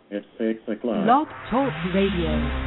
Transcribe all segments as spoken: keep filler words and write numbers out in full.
It's six o'clock. Blog Talk Radio.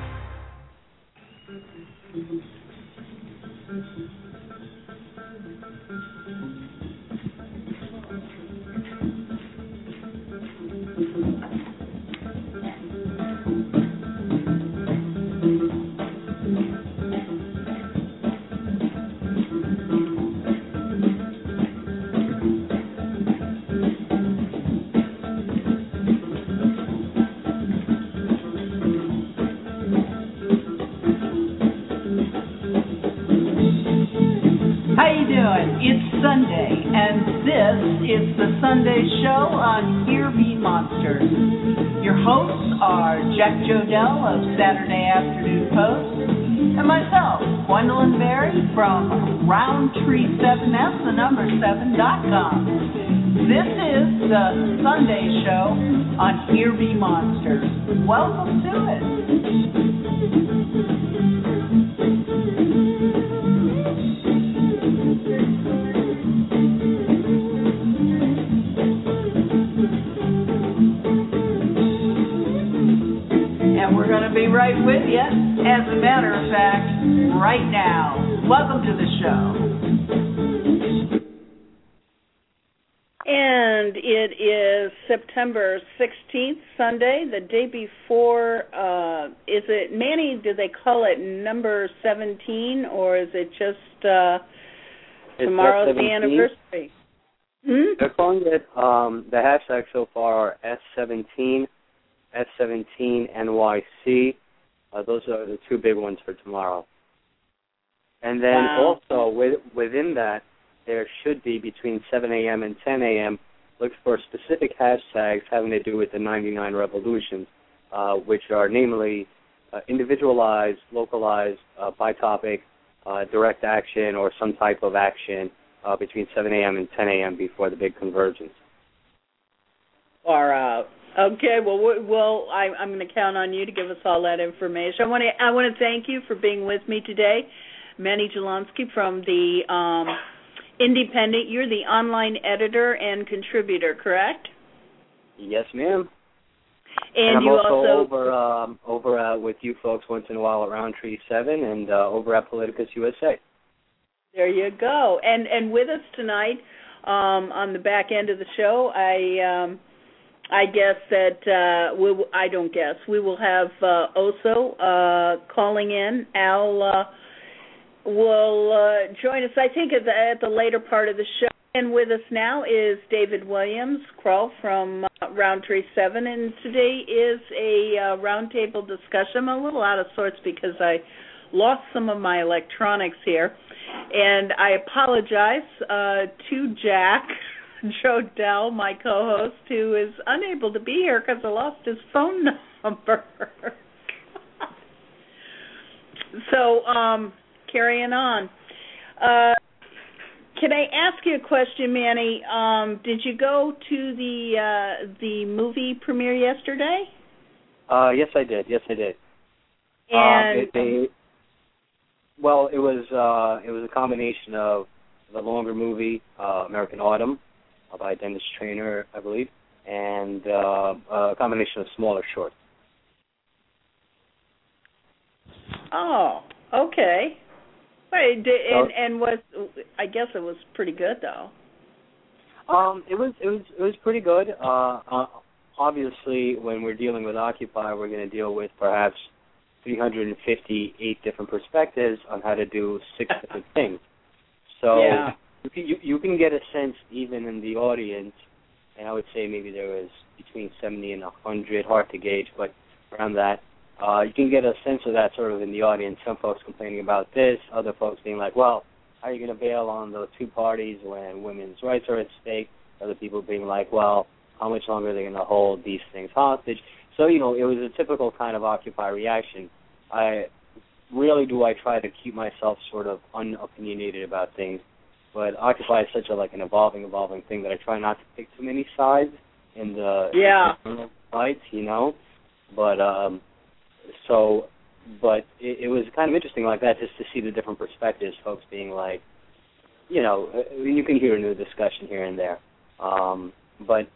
Sunday show on Here Be Monsters. Your hosts are Jack Jodell of Saturday Afternoon Post and myself, Gwendolyn Berry from Roundtree seven S, the number seven dot com. This is the Sunday show on Here Be Monsters. Welcome to it. Be right with you, as a matter of fact, right now. Welcome to the show. And it is September sixteenth, Sunday, the day before, uh, is it, Manny, do they call it number seventeen, or is it just uh, tomorrow's the anniversary? Hmm? They're calling it, um, the hashtag so far are S seventeen. S seventeen N Y C. Uh, those are the two big ones for tomorrow. And then wow. also with, within that, there should be between seven a.m. and ten a.m. look for specific hashtags having to do with the ninety-nine revolutions, uh, which are namely uh, individualized, localized, uh, by topic, uh, direct action, or some type of action uh, between seven a.m. and ten a.m. before the big convergence. Far out. Okay, well, well, I, I'm going to count on you to give us all that information. I want to, I want to thank you for being with me today, Manny Jelonsky from the um, Independent. You're the online editor and contributor, correct? Yes, ma'am. And, and I'm you also, also over um, over uh, with you folks once in a while at Roundtree seven and uh, over at Politicus U S A. There you go. And and with us tonight um, on the back end of the show, I. Um, I guess that uh, we w- I don't guess we will have uh, Oso uh, calling in. Al uh, will uh, join us, I think, at the, at the later part of the show. And with us now is David Williams Krull from uh, Roundtree Seven, and today is a uh, roundtable discussion. I'm a little out of sorts because I lost some of my electronics here, and I apologize uh, to Jack Jodell, my co-host, who is unable to be here because I lost his phone number. so, um, carrying on. Uh, can I ask you a question, Manny? Um, did you go to the uh, the movie premiere yesterday? Uh, yes, I did. Yes, I did. And um, it, they, well, it was uh, it was a combination of the longer movie, uh, American Autumn, by Dennis Trainer, I believe, and uh, a combination of smaller shorts. Oh, okay. Wait, did, and, and was I guess it was pretty good though. Um, it was it was it was pretty good. Uh, uh, obviously, when we're dealing with Occupy, we're going to deal with perhaps three hundred fifty-eight different perspectives on how to do six different things. So. Yeah. You can, you, you can get a sense even in the audience, and I would say maybe there was between seventy and one hundred, hard to gauge, but around that. Uh, you can get a sense of that sort of in the audience. Some folks complaining about this, other folks being like, well, how are you going to bail on the two parties when women's rights are at stake? Other people being like, well, how much longer are they going to hold these things hostage? So, you know, it was a typical kind of Occupy reaction. I really do I try to keep myself sort of unopinionated about things. But Occupy is such a like an evolving, evolving thing that I try not to pick too many sides in the yeah. fights, you know. But um, so, but it, it was kind of interesting like that just to see the different perspectives, folks being like, you know, you can hear a new discussion here and there. Um, but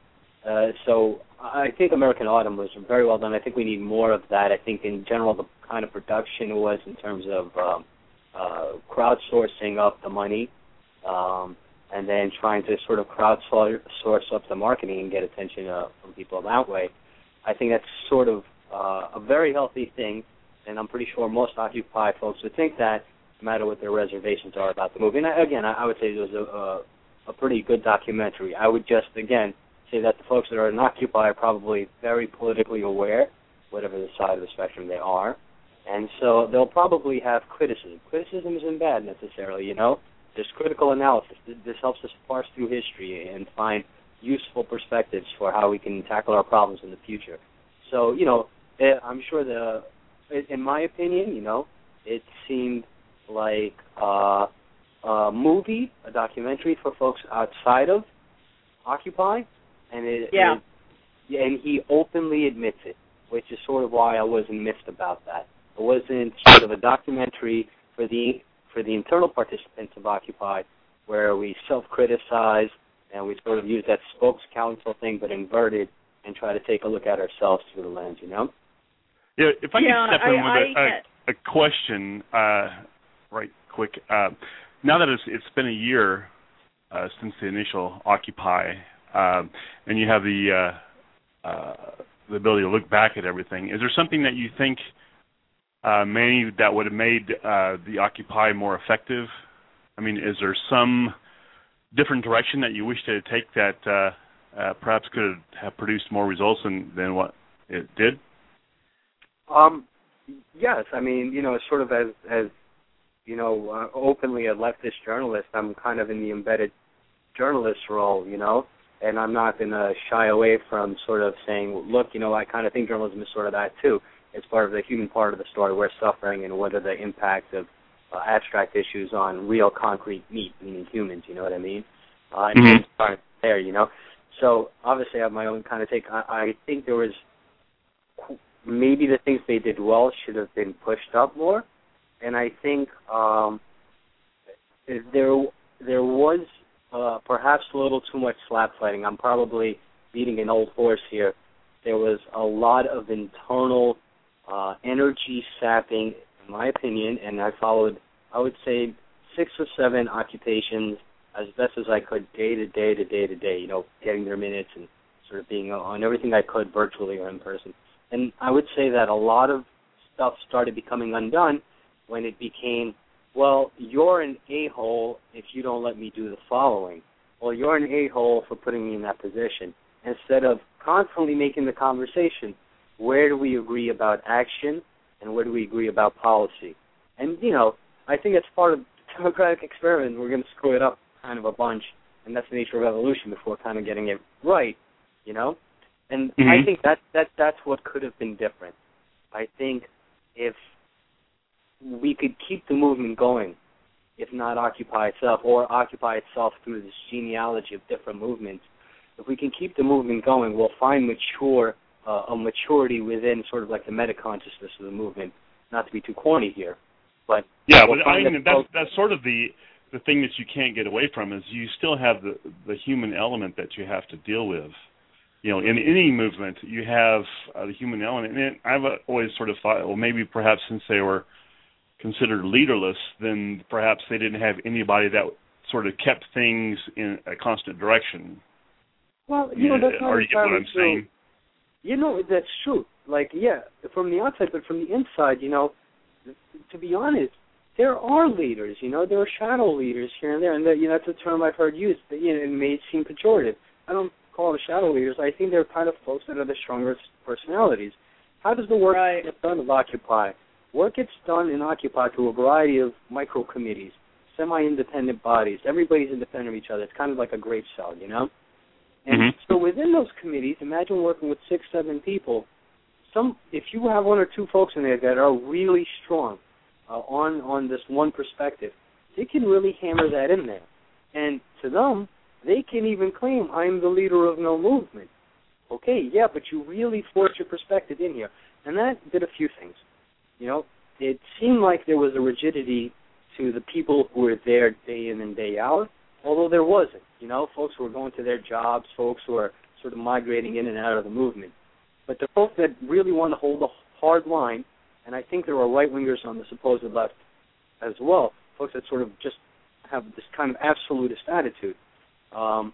Uh, so I think American Autumn was very well done. I think we need more of that. I think in general the kind of production it was in terms of um, uh, crowdsourcing up the money um, and then trying to sort of crowdsource up the marketing and get attention uh, from people that way. I think that's sort of uh, a very healthy thing, and I'm pretty sure most Occupy folks would think that, no matter what their reservations are about the movie. And I, again, I, I would say it was a, a, a pretty good documentary. I would just, again, say that the folks that are in Occupy are probably very politically aware, whatever the side of the spectrum they are, and so they'll probably have criticism. Criticism isn't bad necessarily, you know. There's critical analysis. This helps us parse through history and find useful perspectives for how we can tackle our problems in the future. So, you know, I'm sure the, in my opinion, you know, it seemed like uh, a movie, a documentary for folks outside of Occupy, and it, yeah. it, and he openly admits it, which is sort of why I wasn't miffed about that. It wasn't sort of a documentary for the for the internal participants of Occupy, where we self-criticize and we sort of use that spokes council thing, but inverted, and try to take a look at ourselves through the lens, you know? Yeah, if I yeah, could step in I, with a, a, a question, uh, right quick. Uh, now that it's, it's been a year uh, since the initial Occupy, um, and you have the uh, uh, the ability to look back at everything, is there something that you think uh, maybe that would have made uh, the Occupy more effective? I mean, is there some different direction that you wish to take that uh, uh, perhaps could have produced more results than, than what it did? Um, yes. I mean, you know, sort of as, as you know, uh, openly a leftist journalist, I'm kind of in the embedded journalist role, you know, and I'm not going to shy away from sort of saying, look, you know, I kind of think journalism is sort of that too. It's part of the human part of the story. We're suffering, and what are the impacts of uh, abstract issues on real concrete meat, meaning humans, you know what I mean? Uh, and mm-hmm. start there, you know. So obviously I have my own kind of take. I, I think there was maybe the things they did well should have been pushed up more, and I think um, there there was uh, perhaps a little too much slap fighting. I'm probably beating an old horse here. There was a lot of internal uh, energy sapping, in my opinion, and I followed, I would say, six or seven occupations as best as I could, day to day to day to day, you know, getting their minutes and sort of being on everything I could virtually or in person. And I would say that a lot of stuff started becoming undone when it became, well, you're an a-hole if you don't let me do the following. Well, you're an a-hole for putting me in that position. Instead of constantly making the conversation, where do we agree about action and where do we agree about policy? And, you know, I think it's part of the democratic experiment. We're going to screw it up kind of a bunch, and that's the nature of evolution before kind of getting it right, you know? And mm-hmm. I think that, that that's what could have been different. I think if we could keep the movement going, if not Occupy itself, or Occupy itself through this genealogy of different movements, if we can keep the movement going, we'll find mature uh, a maturity within sort of like the meta-consciousness of the movement. Not to be too corny here, but yeah, we'll but I mean that's that's sort of the the thing that you can't get away from is you still have the the human element that you have to deal with. You know, in any movement, you have uh, the human element, and I've always sort of thought, well, maybe perhaps since they were considered leaderless, then perhaps they didn't have anybody that sort of kept things in a constant direction. Well, you know, that's not Are you get what I'm true. saying? You know, that's true. Like, yeah, from the outside, but from the inside, you know, to be honest, there are leaders, you know, there are shadow leaders here and there, and that, you know, that's a term I've heard used, but, you know, it may seem pejorative. I don't call them shadow leaders. I think they're kind of folks that are the strongest personalities. How does the work right. get done of Occupy? Work gets done in Occupy through a variety of micro-committees, semi-independent bodies. Everybody's independent of each other. It's kind of like a grape cell, you know? And mm-hmm. so within those committees, imagine working with six, seven people. Some, if you have one or two folks in there that are really strong uh, on on this one perspective, they can really hammer that in there. And to them, they can even claim, I'm the leader of no movement. Okay, yeah, but you really forced your perspective in here. And that did a few things. You know, it seemed like there was a rigidity to the people who were there day in and day out, although there wasn't. You know, folks who were going to their jobs, folks who were sort of migrating in and out of the movement. But the folks that really want to hold a hard line, and I think there are right-wingers on the supposed left as well, folks that sort of just have this kind of absolutist attitude, um,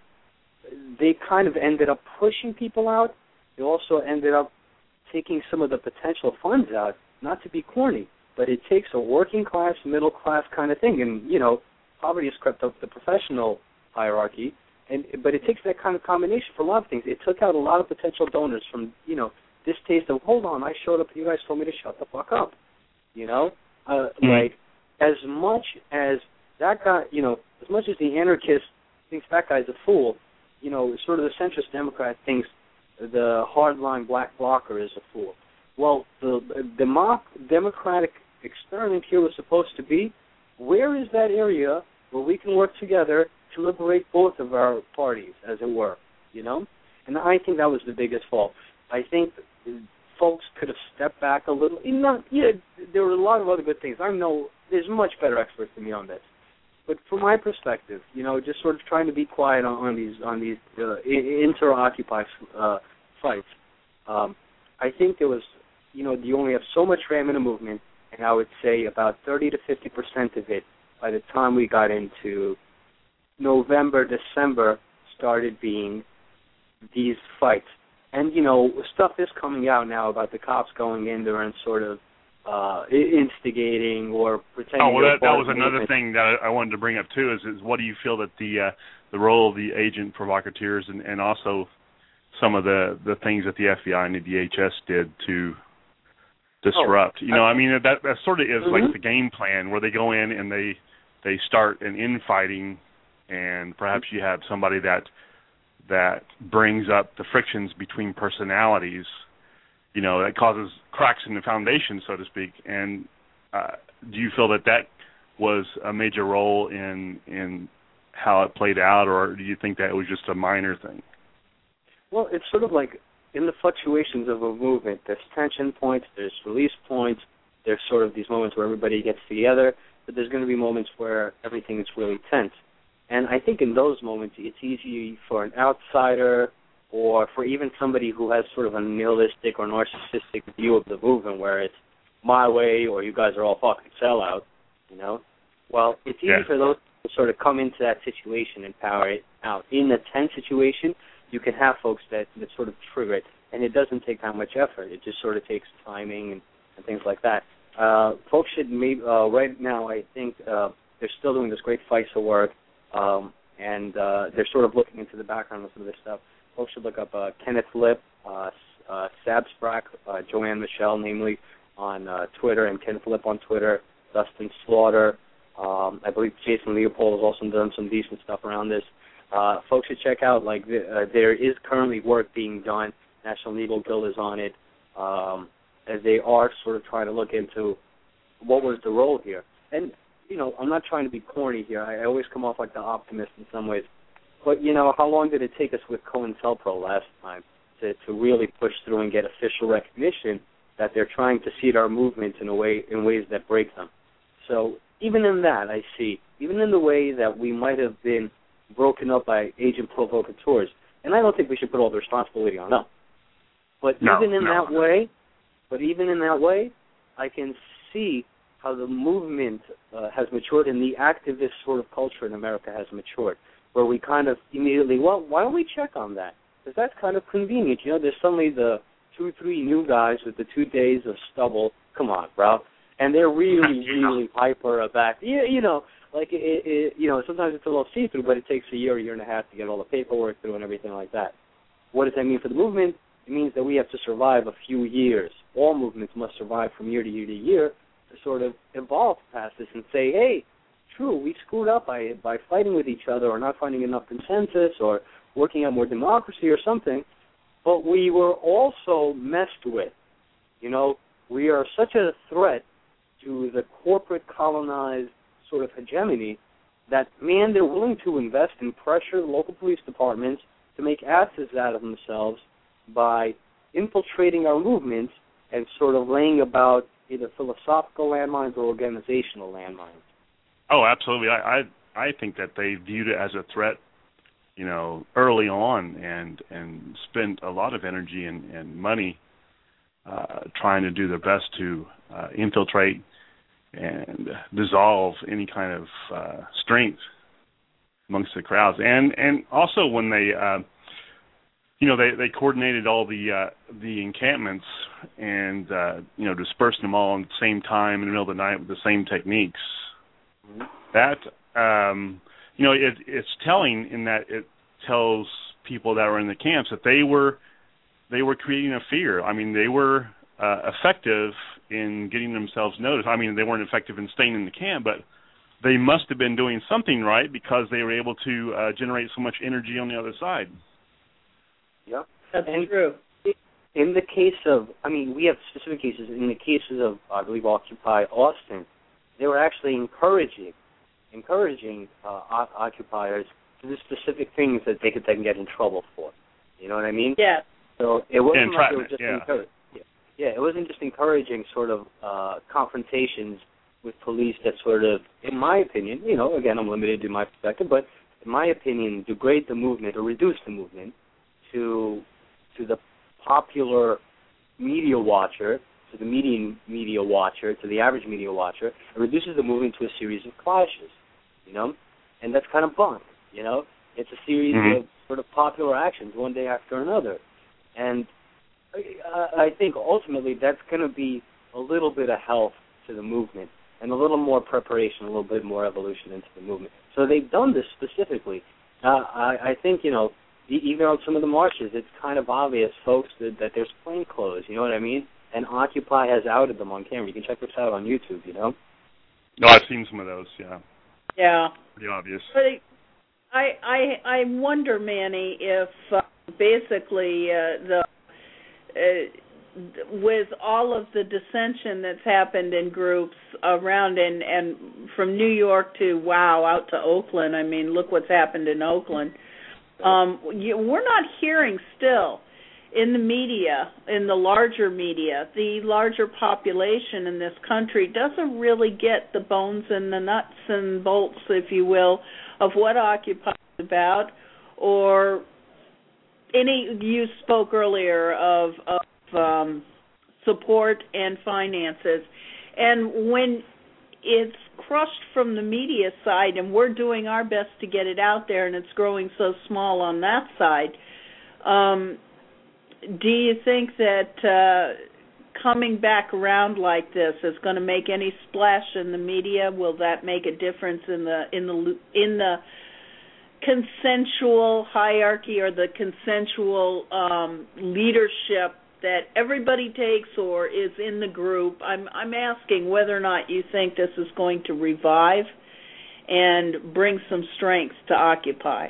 they kind of ended up pushing people out. They also ended up taking some of the potential funds out, not to be corny, but it takes a working class, middle class kind of thing. And, you know, poverty has crept up the professional hierarchy, and but it takes that kind of combination for a lot of things. It took out a lot of potential donors from, you know, this taste of, hold on, I showed up, you guys told me to shut the fuck up. You know? Uh, mm-hmm. Like, as much as that guy, you know, as much as the anarchist thinks that guy's a fool, you know, sort of the centrist Democrat thinks the hardline black blocker is a fool. Well, the, the democ- democratic experiment here was supposed to be, where is that area where we can work together to liberate both of our parties, as it were, you know? And I think that was the biggest fault. I think folks could have stepped back a little. Not, yeah, there were a lot of other good things. I know there's much better experts than me on this. But from my perspective, you know, just sort of trying to be quiet on, on these on these uh, inter-Occupy uh, fights, um, I think there was, you know, you only have so much RAM in a movement, and I would say about thirty to fifty percent of it, by the time we got into November, December, started being these fights. And, you know, stuff is coming out now about the cops going in there and sort of uh, instigating or pretending. Oh, well, that, that was another thing that I wanted to bring up, too, is, is what do you feel that the uh, the role of the agent provocateurs and, and also some of the, the things that the F B I and the D H S did to disrupt? Oh, you know, I, I mean, that, that sort of is mm-hmm. like the game plan where they go in and they, they start an infighting, and perhaps you have somebody that that brings up the frictions between personalities, you know, that causes cracks in the foundation, so to speak. And uh, do you feel that that was a major role in in how it played out, or do you think that it was just a minor thing? Well, it's sort of like in the fluctuations of a movement, there's tension points, there's release points, there's sort of these moments where everybody gets together, but there's going to be moments where everything is really tense. And I think in those moments, it's easy for an outsider or for even somebody who has sort of a nihilistic or narcissistic view of the movement where it's my way or you guys are all fucking sellouts, you know? Well, it's easy yeah. for those to sort of come into that situation and power it out. In a tense situation, you can have folks that, that sort of trigger it, and it doesn't take that much effort. It just sort of takes timing and, and things like that. Uh, folks should maybe, uh, right now, I think uh, they're still doing this great FISA work, Um, and uh, they're sort of looking into the background of some of this stuff. Folks should look up uh, Kenneth Lip, uh, uh, Sab Sprack, uh, Joanne Michelle, namely, on uh, Twitter, and Kenneth Lip on Twitter, Dustin Slaughter. Um, I believe Jason Leopold has also done some decent stuff around this. Uh, folks should check out, like, the, uh, there is currently work being done. National Legal Guild is on it. Um, as they are sort of trying to look into what was the role here. And you know, I'm not trying to be corny here. I, I always come off like the optimist in some ways. But, you know, how long did it take us with COINTELPRO last time to, to really push through and get official recognition that they're trying to seed our movement in a way in ways that break them? So even in that, I see, even in the way that we might have been broken up by agent provocateurs, and I don't think we should put all the responsibility on them. But no, even in no. that way, but even in that way, I can see how the movement uh, has matured and the activist sort of culture in America has matured, where we kind of immediately, well, why don't we check on that? Because that's kind of convenient. You know, there's suddenly the two, three new guys with the two days of stubble. Come on, bro. And they're really, really hyper about, yeah, you know, like, it, it, you know, sometimes it's a little see-through, but it takes a year, a year and a half to get all the paperwork through and everything like that. What does that mean for the movement? It means that we have to survive a few years. All movements must survive from year to year to year, to sort of evolve past this and say, hey, true, we screwed up by by fighting with each other or not finding enough consensus or working on more democracy or something, but we were also messed with. You know, we are such a threat to the corporate colonized sort of hegemony that, man, they're willing to invest and pressure local police departments to make asses out of themselves by infiltrating our movements and sort of laying about either philosophical landmines or organizational landmines. Oh, absolutely. I, I I think that they viewed it as a threat you know, early on, and and spent a lot of energy and, and money uh, trying to do their best to uh, infiltrate and dissolve any kind of uh, strength amongst the crowds. And and also when they, uh, you know, they, they coordinated all the uh, the encampments and, uh, you know, dispersed them all at the same time in the middle of the night with the same techniques. Mm-hmm. That, um, you know, it, it's telling in that it tells people that were in the camps that they were they were creating a fear. I mean, they were uh, effective in getting themselves noticed. I mean, they weren't effective in staying in the camp, but they must have been doing something right because they were able to uh, generate so much energy on the other side. Yeah, that's and true. In the case of, I mean, we have specific cases. In the cases of, I believe, Occupy Austin, they were actually encouraging, encouraging uh, occupiers to do specific things that they could then get in trouble for. You know what I mean? Yeah. So it wasn't like it was Entrapment, just yeah. encouraging. Yeah. yeah, it wasn't just encouraging sort of uh, confrontations with police that sort of, in my opinion, you know, again, I'm limited to my perspective, but in my opinion, degrade the movement or reduce the movement to to the popular media watcher, to the median media watcher, to the average media watcher. It reduces the movement to a series of clashes, you know, and that's kind of fun, you know. It's a series mm-hmm. of sort of popular actions one day after another. And I, I think ultimately that's going to be a little bit of health to the movement and a little more preparation, a little bit more evolution into the movement. So they've done this specifically. Uh, I, I think, you know, even on some of the marches, it's kind of obvious, folks, that, that there's plainclothes, you know what I mean? And Occupy has outed them on camera. You can check this out on YouTube, you know? No, I've seen some of those, yeah. Yeah. Pretty obvious. But I, I, I wonder, Manny, if uh, basically uh, the uh, with all of the dissension that's happened in groups around and, and from New York to, wow, out to Oakland, I mean, look what's happened in Oakland. Um, you, we're not hearing still in the media, in the larger media, the larger population in this country doesn't really get the bones and the nuts and bolts, if you will, of what Occupy is about, or any, you spoke earlier of, of um, support and finances. And when it's crushed from the media side, and we're doing our best to get it out there, and it's growing so small on that side, um, do you think that uh, coming back around like this is going to make any splash in the media? Will that make a difference in the in the in the consensual hierarchy or the consensual um, leadership that everybody takes or is in the group? I'm I'm asking whether or not you think this is going to revive and bring some strength to Occupy.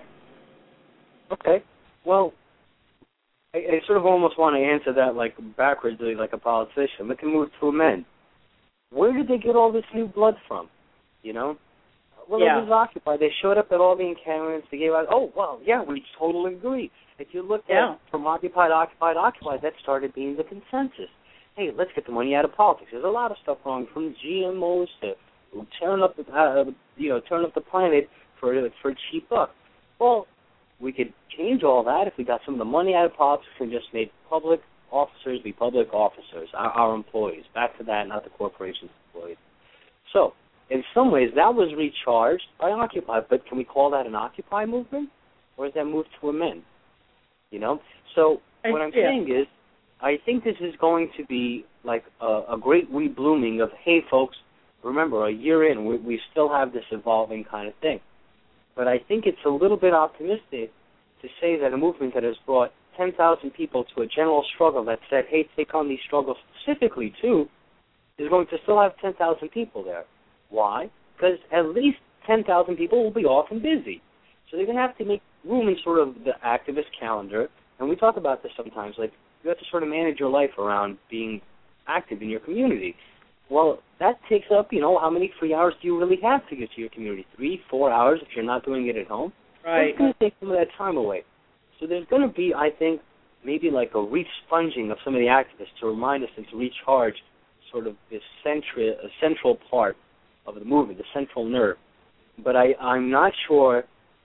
Okay. Well, I, I sort of almost want to answer that like backwards, like a politician. We can move to amend. Where did they get all this new blood from? You know? Well, yeah. it was Occupy. They showed up at all the encampments. They gave out, oh, well, yeah, we totally agree. If you look yeah. at from Occupied, Occupied, Occupied, that started being the consensus. Hey, let's get the money out of politics. There's a lot of stuff wrong, from G M Os to tearing up the, uh, you know, tearing up the planet for for a cheap buck. Well, we could change all that if we got some of the money out of politics and just made public officers be public officers, our, our employees. Back to that, not the corporation's employees. So, in some ways, that was recharged by Occupy, but can we call that an Occupy movement? Or is that move to amend? You know? So, what I'm yeah. saying is, I think this is going to be like a, a great reblooming of, hey, folks, remember, a year in, we, we still have this evolving kind of thing. But I think it's a little bit optimistic to say that a movement that has brought ten thousand people to a general struggle that said, hey, take on these struggles specifically, too, is going to still have ten thousand people there. Why? Because at least ten thousand people will be off and busy. So they're going to have to make room in sort of the activist calendar. And we talk about this sometimes, like you have to sort of manage your life around being active in your community. Well, that takes up, you know, how many free hours do you really have to get to your community? Three, four hours if you're not doing it at home? Right. So it's going to take some of that time away. So there's going to be, I think, maybe like a re-sponging of some of the activists to remind us and to recharge sort of this centri- central part of the movement, the central nerve. But I, I'm not sure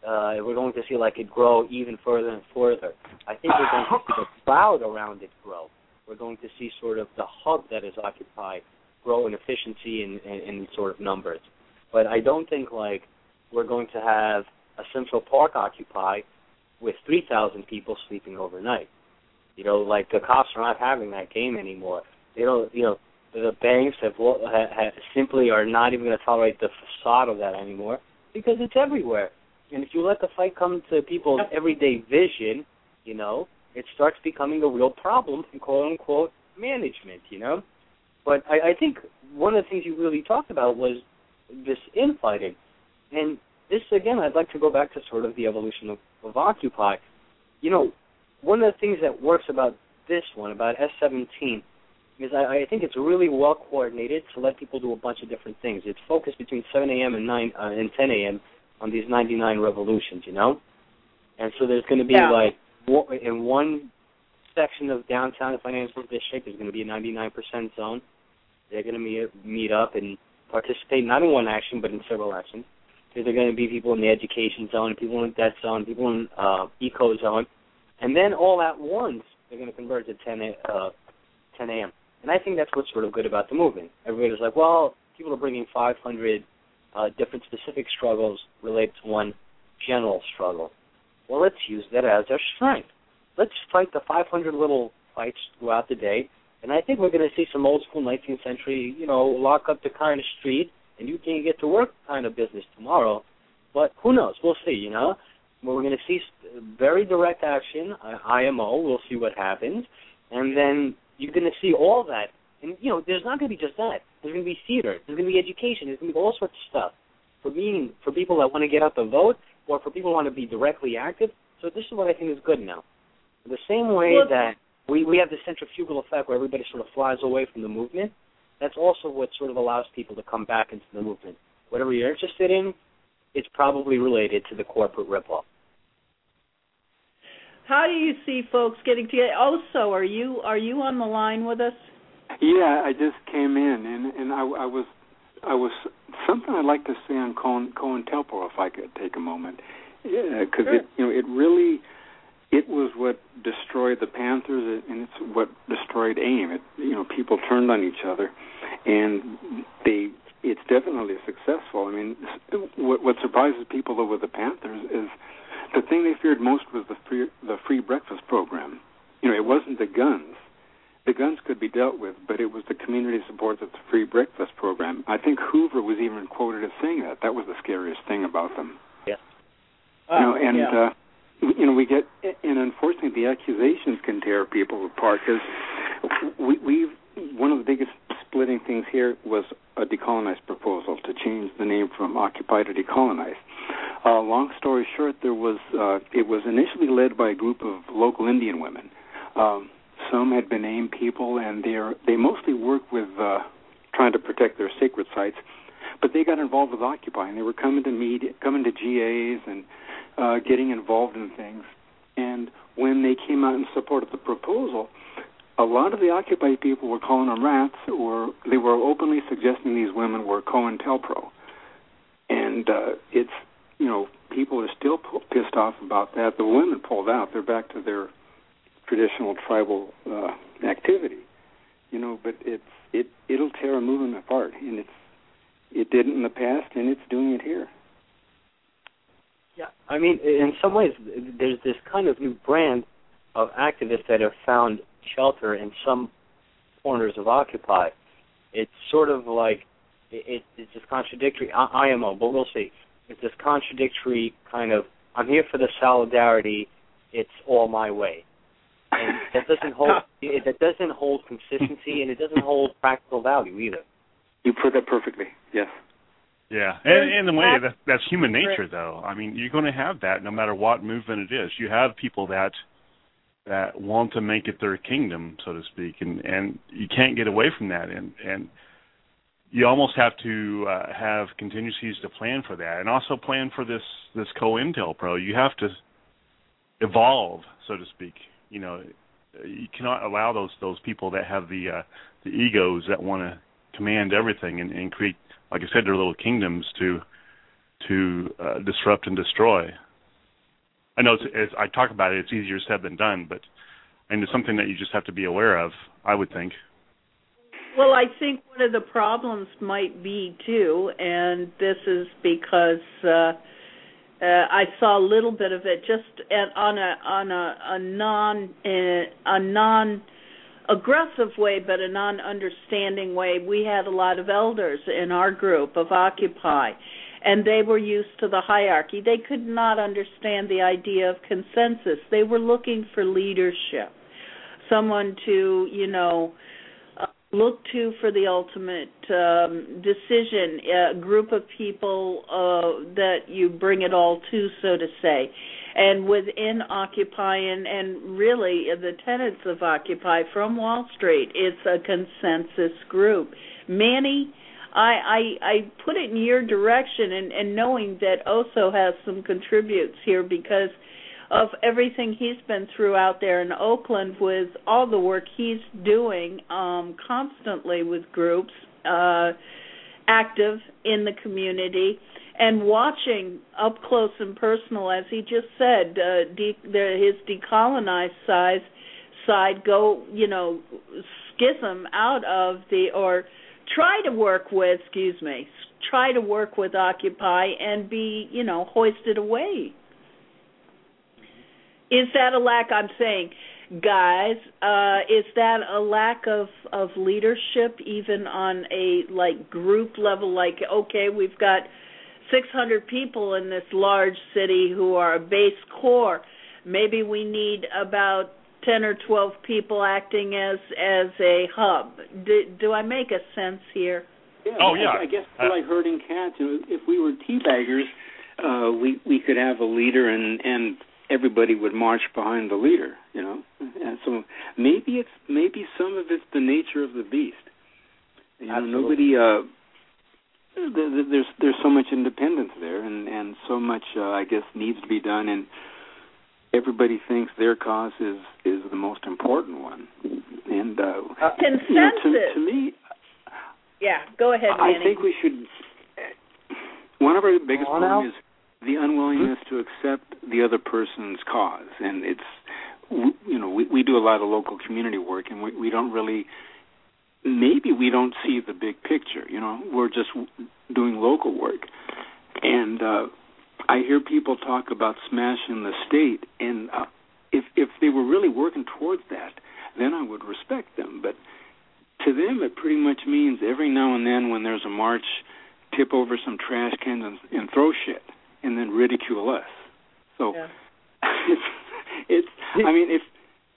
uh, we're going to see like it grow even further and further. I think we're going to see the cloud around it grow. We're going to see sort of the hub that is Occupy grow in efficiency and in, in sort of numbers. But I don't think like we're going to have a Central Park Occupy with three thousand people sleeping overnight. You know, like the cops are not having that game anymore. They don't, you know, the banks have, have simply are not even going to tolerate the facade of that anymore because it's everywhere. And if you let the fight come to people's everyday vision, you know, it starts becoming a real problem from quote-unquote management, you know. But I, I think one of the things you really talked about was this infighting. And this, again, I'd like to go back to sort of the evolution of, of Occupy. You know, one of the things that works about this one, about S seventeen, is I, I think it's really well coordinated to let people do a bunch of different things. It's focused between seven a.m. and nine uh, and ten a.m. on these ninety-nine revolutions, you know? And so there's going to be, yeah. like, in one section of downtown the financial district, there's going to be a ninety-nine percent zone. They're going to meet, meet up and participate not in one action, but in several actions. There's going to be people in the education zone, people in the debt zone, people in uh, eco zone. And then all at once, they're going to converge at ten a.m. And I think that's what's sort of good about the movement. Everybody's like, well, people are bringing five hundred uh, different specific struggles related to one general struggle. Well, let's use that as our strength. Let's fight the five hundred little fights throughout the day. And I think we're going to see some old school nineteenth century, you know, lock up the kind of street and you can't get to work kind of business tomorrow. But who knows? We'll see, you know. We're going to see very direct action, I M O. We'll see what happens. And then you're going to see all that. And, you know, there's not going to be just that. There's going to be theater. There's going to be education. There's going to be all sorts of stuff for meaning, for people that want to get out the vote or for people who want to be directly active. So this is what I think is good now. The same way well, that we, we have the centrifugal effect where everybody sort of flies away from the movement, that's also what sort of allows people to come back into the movement. Whatever you're interested in, it's probably related to the corporate ripoff. How do you see folks getting together? Also, are you are you on the line with us? Yeah, I just came in, and, and I, I was I was something I'd like to say on Cohen, COINTELPRO, if I could take a moment, because yeah, sure. it you know it really it was what destroyed the Panthers, and it's what destroyed AIM. It, you know, people turned on each other, and they. It's definitely successful. I mean, what, what surprises people though with the Panthers is the thing they feared most was the free, the free breakfast program. You know, it wasn't the guns. The guns could be dealt with, but it was the community support of the free breakfast program. I think Hoover was even quoted as saying that. That was the scariest thing about them. Yeah. You know, and yeah. uh, you know, we get, and unfortunately, the accusations can tear people apart because we we one of the biggest splitting things here was a decolonize proposal to change the name from Occupy to Decolonize. Uh, long story short, there was uh, it was initially led by a group of local Indian women. Um, some had been AIM people, and they they mostly work with uh, trying to protect their sacred sites. But they got involved with Occupy, and they were coming to media, coming to G As, and uh, getting involved in things. And when they came out in support of the proposal, a lot of the Occupy people were calling them rats, or they were openly suggesting these women were COINTELPRO. And uh, it's, you know, people are still pissed off about that. The women pulled out. They're back to their traditional tribal uh, activity, you know, but it's, it, it'll tear a movement apart, and it's, it did in the past, and it's doing it here. Yeah, I mean, in some ways, there's this kind of new brand of activists that have found shelter in some corners of Occupy. It's sort of like, it, it's this contradictory, I M O, but we'll see. It's this contradictory kind of, I'm here for the solidarity, it's all my way. And that doesn't hold, it, that doesn't hold consistency, and it doesn't hold practical value either. You put that perfectly, yes. Yeah, and in a way, that, that's human nature, though. I mean, you're going to have that no matter what movement it is. You have people that that want to make it their kingdom, so to speak, and, and you can't get away from that. And, and you almost have to uh, have contingencies to plan for that, and also plan for this, this COINTELPRO. You have to evolve, so to speak. You know, you cannot allow those those people that have the uh, the egos that want to command everything and, and create, like I said, their little kingdoms to to uh, disrupt and destroy. I know it's, it's, I talk about it, it's easier said than done, but and it's something that you just have to be aware of, I would think. Well, I think one of the problems might be, too, and this is because uh, uh, I saw a little bit of it just at, on a on a, a non uh, a non aggressive way, but a non-understanding way. We had a lot of elders in our group of Occupy, and they were used to the hierarchy. They could not understand the idea of consensus. They were looking for leadership, someone to, you know, uh, look to for the ultimate um, decision, a group of people uh, that you bring it all to, so to say. And within Occupy and, and really the tenets of Occupy from Wall Street, it's a consensus group. Manny, I, I, I put it in your direction, and, and knowing that Oso has some contributes here because of everything he's been through out there in Oakland with all the work he's doing um, constantly with groups, uh, active in the community, and watching up close and personal, as he just said, uh, de- the, his decolonized side, side go, you know, schism out of the, or try to work with, excuse me, try to work with Occupy and be, you know, hoisted away. Is that a lack, I'm saying, guys, uh, is that a lack of, of leadership even on a, like, group level, like, okay, we've got six hundred people in this large city who are a base core. Maybe we need about ten or twelve people acting as as a hub. Do, do I make a sense here? Yeah, oh, I, yeah. I guess uh, like herding cats, you know, if we were teabaggers, uh, we, we could have a leader and, and everybody would march behind the leader, you know. And so maybe it's maybe some of it's the nature of the beast. You know, nobody... Uh, There's there's so much independence there, and, and so much uh, I guess needs to be done, and everybody thinks their cause is, is the most important one. And uh, consensus. You know, to, to me, yeah, go ahead, Manny. I think we should. One of our biggest problems is the unwillingness to accept the other person's cause, and it's you know we, we do a lot of local community work, and we, we don't really. Maybe we don't see the big picture, you know. We're just doing local work. And uh, I hear people talk about smashing the state, and uh, if if they were really working towards that, then I would respect them. But to them, it pretty much means every now and then when there's a march, tip over some trash cans and, and throw shit, and then ridicule us. So yeah. it's, it's, I mean, if...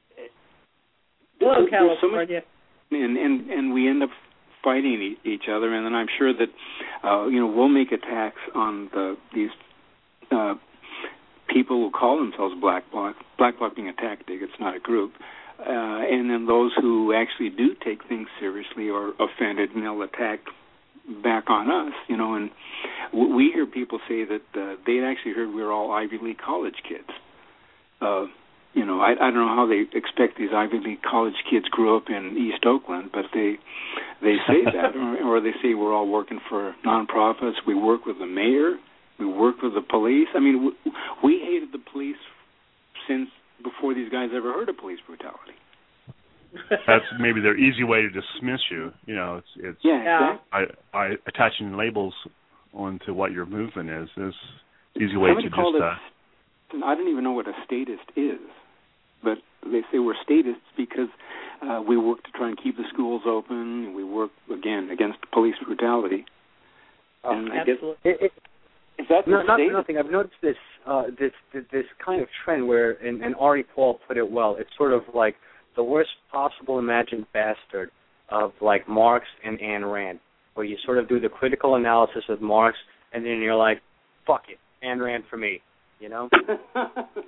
Hello, there's, California. There's so much, And, and and we end up fighting each other, and then I'm sure that uh, you know we'll make attacks on the these uh, people who call themselves Black Bloc. Black Bloc being a tactic; it's not a group. Uh, and then those who actually do take things seriously are offended, and they'll attack back on us. You know, and w- we hear people say that uh, they actually heard we were all Ivy League college kids. Uh, You know, I, I don't know how they expect these Ivy League college kids grew up in East Oakland, but they they say that, or, or they say we're all working for nonprofits. We work with the mayor. We work with the police. I mean, we, we hated the police since before these guys ever heard of police brutality. That's maybe their easy way to dismiss you. You know, it's it's yeah, exactly. I, I attaching labels onto what your movement is is an easy way Somebody to called just. It, uh, I don't even know what a statist is. But they say we're statists because uh, we work to try and keep the schools open. We work, again, against police brutality. Oh, and I absolutely. guess, it, it, is that no, not statist? nothing. I've noticed this, uh, this this this kind of trend where, and, and Ari Paul put it well, it's sort of like the worst possible imagined bastard of like Marx and Ayn Rand, where you sort of do the critical analysis of Marx, and then you're like, fuck it, Ayn Rand for me. You know? uh,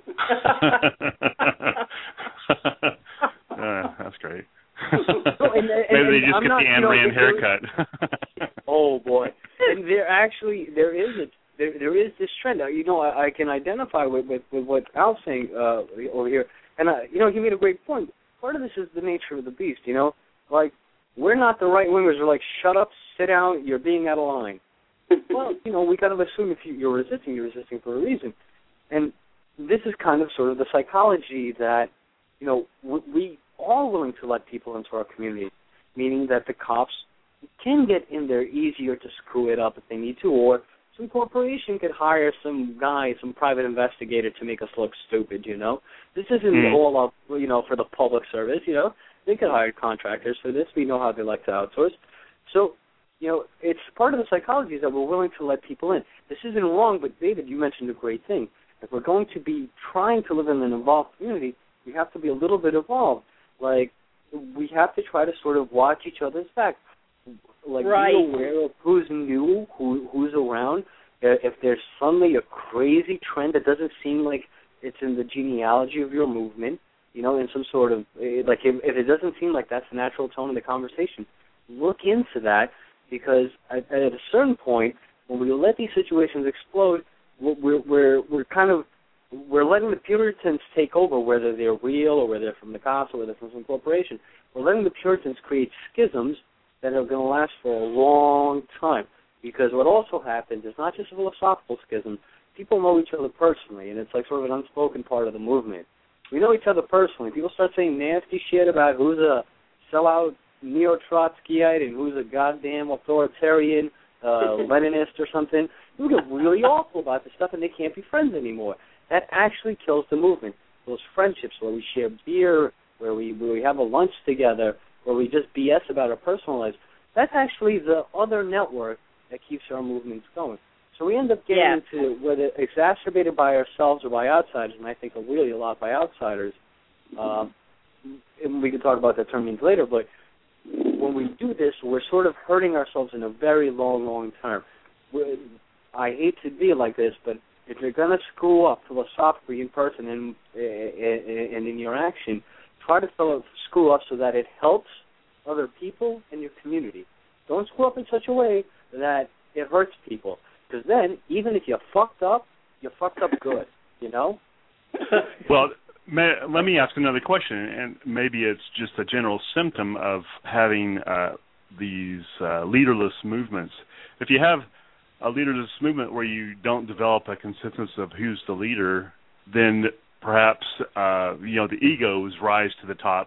that's great. No, and, and, Maybe they and just I'm get not, the Ayn you know, Rand there, haircut. Oh boy! And there actually there is a there there is this trend. You know, I, I can identify with, with, with what Al's saying uh, over here, and I, you know, he made a great point. Part of this is the nature of the beast. You know, like we're not the right wingers. We're like, shut up, sit down. You're being out of line. Well, you know, we kind of assume if you, you're resisting, you're resisting for a reason. And this is kind of sort of the psychology that, you know, we are willing to let people into our community, meaning that the cops can get in there easier to screw it up if they need to, or some corporation could hire some guy, some private investigator to make us look stupid, you know. This isn't mm. all up, you know, for the public service, you know. They could hire contractors for this. We know how they like to outsource. So, you know, it's part of the psychology is that we're willing to let people in. This isn't wrong, but, David, you mentioned a great thing. If we're going to be trying to live in an involved community, we have to be a little bit involved. Like, we have to try to sort of watch each other's back. Like, right. be aware of who's new, who who's around. If there's suddenly a crazy trend that doesn't seem like it's in the genealogy of your movement, you know, in some sort of, like, if, if it doesn't seem like that's the natural tone of the conversation, look into that, because at, at a certain point, when we let these situations explode, we're, we're, we're kind of, we're letting the Puritans take over, whether they're real or whether they're from the cops or whether they're from some corporation. We're letting the Puritans create schisms that are going to last for a long time. Because what also happens is not just a philosophical schism. People know each other personally, and it's like sort of an unspoken part of the movement. We know each other personally. People start saying nasty shit about who's a sellout neo-Trotskyite and who's a goddamn authoritarian uh, Leninist or something. People get really awful about this stuff, and they can't be friends anymore. That actually kills the movement. Those friendships where we share beer, where we where we have a lunch together, where we just B S about our personal lives, that's actually the other network that keeps our movements going. So we end up getting yeah. into whether exacerbated by ourselves or by outsiders, and I think really a lot by outsiders. Um, and we can talk about that term means later, but when we do this, we're sort of hurting ourselves in a very long, long term. We're, I hate to be like this, but if you're going to screw up philosophically in person and, and, and in your action, try to screw up so that it helps other people in your community. Don't screw up in such a way that it hurts people. Because then, even if you're fucked up, you're fucked up good, you know? Well, may, let me ask another question, and maybe it's just a general symptom of having uh, these uh, leaderless movements. If you have a leaderless movement where you don't develop a consensus of who's the leader, then perhaps, uh, you know, the egos rise to the top,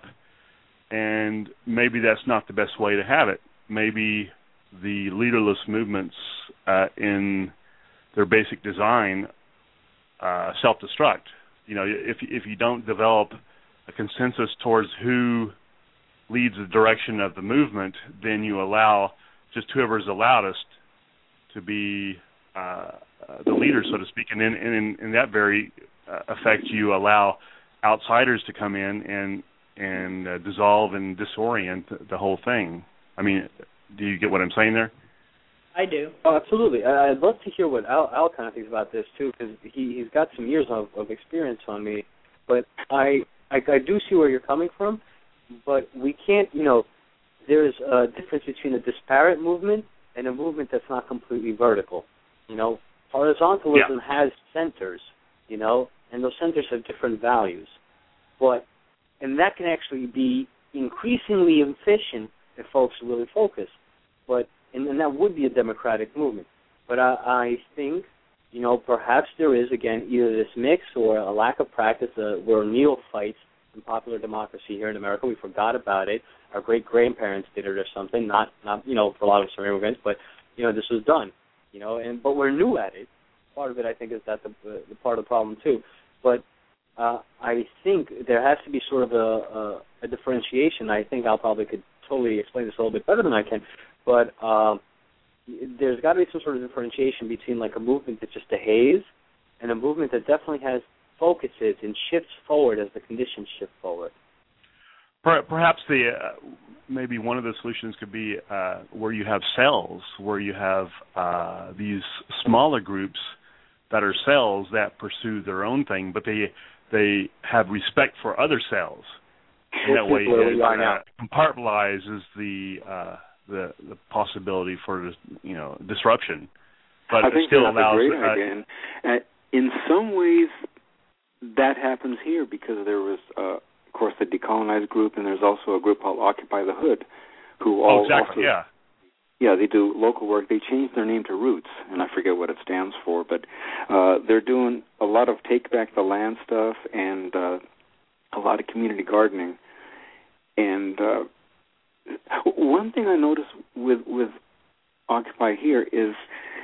and maybe that's not the best way to have it. Maybe the leaderless movements uh, in their basic design uh, self-destruct. You know, if if you don't develop a consensus towards who leads the direction of the movement, then you allow just whoever's the loudest to be uh, the leader, so to speak, and in in, in that very uh, effect, you allow outsiders to come in and and uh, dissolve and disorient the whole thing. I mean, do you get what I'm saying there? I do. Oh, absolutely. I'd love to hear what Al, Al kind of thinks about this, too, because he, he's got some years of, of experience on me. But I, I I do see where you're coming from, but we can't, you know, there's a difference between a disparate movement and a movement that's not completely vertical. You know, horizontalism yeah. has centers, you know, and those centers have different values. But, and that can actually be increasingly efficient if folks really focus. But and, and that would be a democratic movement. But I, I think, you know, perhaps there is, again, either this mix or a lack of practice. Uh, we're neophytes in popular democracy here in America. We forgot about it. Our great-grandparents did it or something, not, not you know, for a lot of us are immigrants, but, you know, this was done, you know, and but we're new at it. Part of it, I think, is that the, the part of the problem, too. But uh, I think there has to be sort of a, a, a differentiation. I think Al probably could totally explain this a little bit better than I can, but uh, there's got to be some sort of differentiation between like a movement that's just a haze and a movement that definitely has focuses and shifts forward as the conditions shift forward. Perhaps the uh, maybe one of the solutions could be uh, where you have cells, where you have uh, these smaller groups that are cells that pursue their own thing, but they they have respect for other cells. In that way, it uh, compartmentalizes the, uh, the the possibility for you know disruption, but I it think still that's allows. a great uh, idea. And, uh, in some ways, that happens here because there was, uh, of course, the decolonized group, and there's also a group called Occupy the Hood, who all oh, exactly, also yeah. Yeah, they do local work. They changed their name to Roots, and I forget what it stands for, but uh, they're doing a lot of Take Back the Land stuff and uh, a lot of community gardening. And uh, one thing I noticed with, with Occupy here is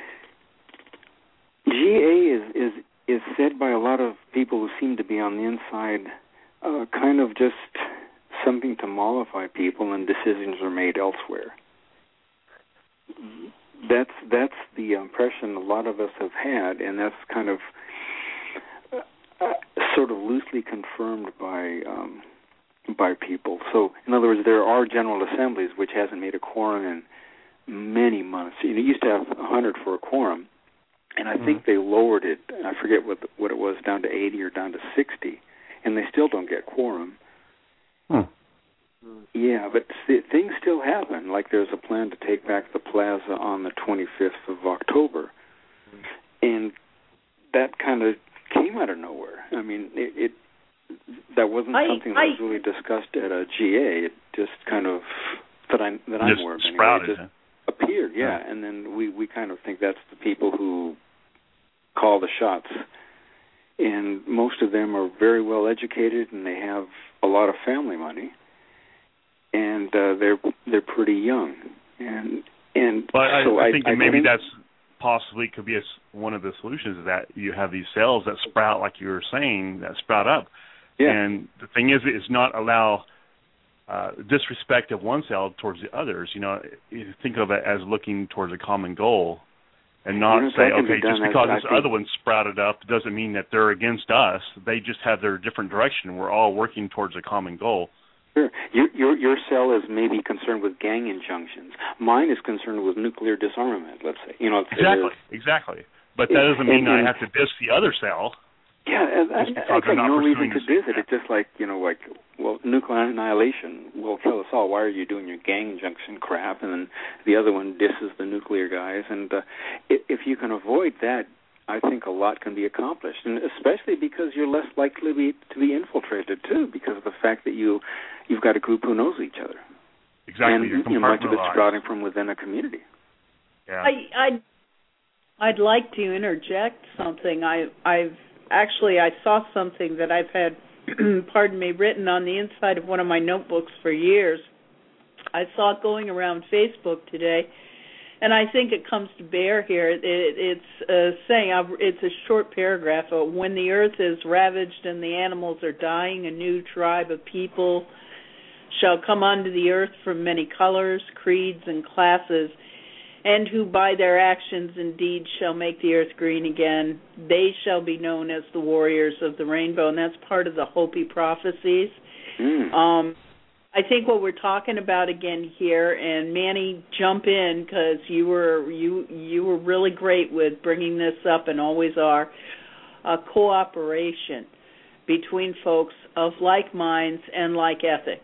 G A is, is, is said by a lot of people who seem to be on the inside uh, kind of just something to mollify people, and decisions are made elsewhere. That's that's the impression a lot of us have had, and that's kind of uh, sort of loosely confirmed by um, by people. So, in other words, there are general assemblies which hasn't made a quorum in many months. You know, you used to have one hundred for a quorum, and I mm-hmm. think they lowered it. I forget what what it was, down to eighty or down to sixty, and they still don't get quorum. Hmm. Yeah, but th- things still happen. Like there's a plan to take back the plaza on the twenty-fifth of October, mm-hmm. and that kind of came out of nowhere. I mean, it, it that wasn't I, something that I, was really discussed at a G A. It just kind of that I that I'm just aware of anyway. Sprouted, it just huh? appeared, yeah, yeah, and then we we kind of think that's the people who call the shots, and most of them are very well educated and they have a lot of family money. And uh, they're they're pretty young, and and but I, so I I think I maybe think, that's possibly could be a, one of the solutions is that you have these cells that sprout, like you were saying, that sprout up. Yeah. And the thing is, is not allow uh, disrespect of one cell towards the others. You know, you think of it as looking towards a common goal, and not you know, say, be okay, just as, because I this think, other one sprouted up doesn't mean that they're against us. They just have their different direction. We're all working towards a common goal. Sure. Your, your your cell is maybe concerned with gang injunctions. Mine is concerned with nuclear disarmament. Let's say, you know. Exactly, exactly. But that doesn't mean and, and, I have to diss the other cell. Yeah, and, just I, I, not no reason to this diss it. It's just like, you know, like, well, nuclear annihilation will kill us all. Why are you doing your gang injunction crap? And then the other one disses the nuclear guys. And uh, if, if you can avoid that, I think a lot can be accomplished, and especially because you're less likely to be, to be infiltrated too, because of the fact that you you've got a group who knows each other. Exactly, and you're you know, much of it's sprouting from within a community. Yeah. I I'd, I'd like to interject something. I I've actually I saw something that I've had, pardon me, written on the inside of one of my notebooks for years. I saw it going around Facebook today. And I think it comes to bear here. It, it's uh, saying, uh, it's a short paragraph, uh, when the earth is ravaged and the animals are dying, a new tribe of people shall come unto the earth from many colors, creeds, and classes, and who by their actions and deeds shall make the earth green again. They shall be known as the warriors of the rainbow, and that's part of the Hopi prophecies. Mm. Um I think what we're talking about again here, and Manny, jump in because you were you you were really great with bringing this up and always are. A cooperation between folks of like minds and like ethics.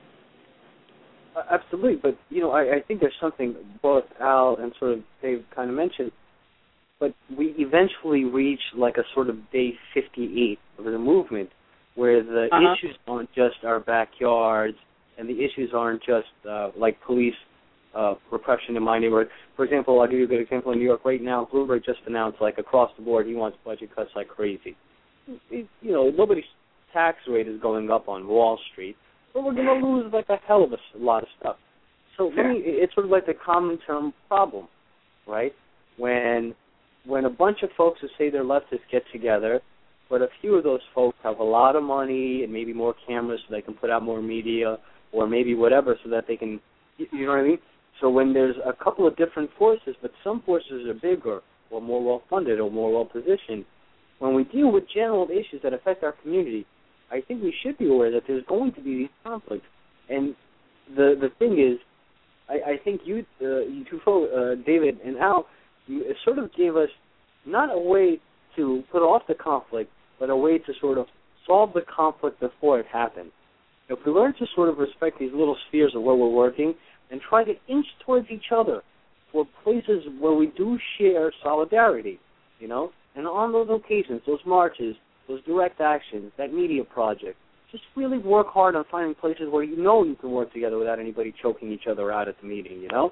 Uh, absolutely, but you know, I, I think there's something both Al and sort of Dave kind of mentioned. But we eventually reach like a sort of day fifty-eight of the movement, where the uh-huh. issues aren't just our backyards, and the issues aren't just uh, like police uh, repression in my neighborhood. For example, I'll give you a good example. In New York right now, Bloomberg just announced, like, across the board, he wants budget cuts like crazy. It, you know, nobody's tax rate is going up on Wall Street, but we're going to lose, like, a hell of a lot of stuff. So yeah. let me, it's sort of like the common term problem, right? When when a bunch of folks who say they're leftists get together, but a few of those folks have a lot of money and maybe more cameras so they can put out more media, or maybe whatever, so that they can, you know what I mean? So when there's a couple of different forces, but some forces are bigger or more well-funded or more well-positioned, when we deal with general issues that affect our community, I think we should be aware that there's going to be these conflicts. And the the thing is, I, I think you, uh, you two folks, uh, David and Al, you sort of gave us not a way to put off the conflict, but a way to sort of solve the conflict before it happens. If we learn to sort of respect these little spheres of where we're working and try to inch towards each other for places where we do share solidarity, you know, and on those occasions, those marches, those direct actions, that media project, just really work hard on finding places where you know you can work together without anybody choking each other out at the meeting, you know?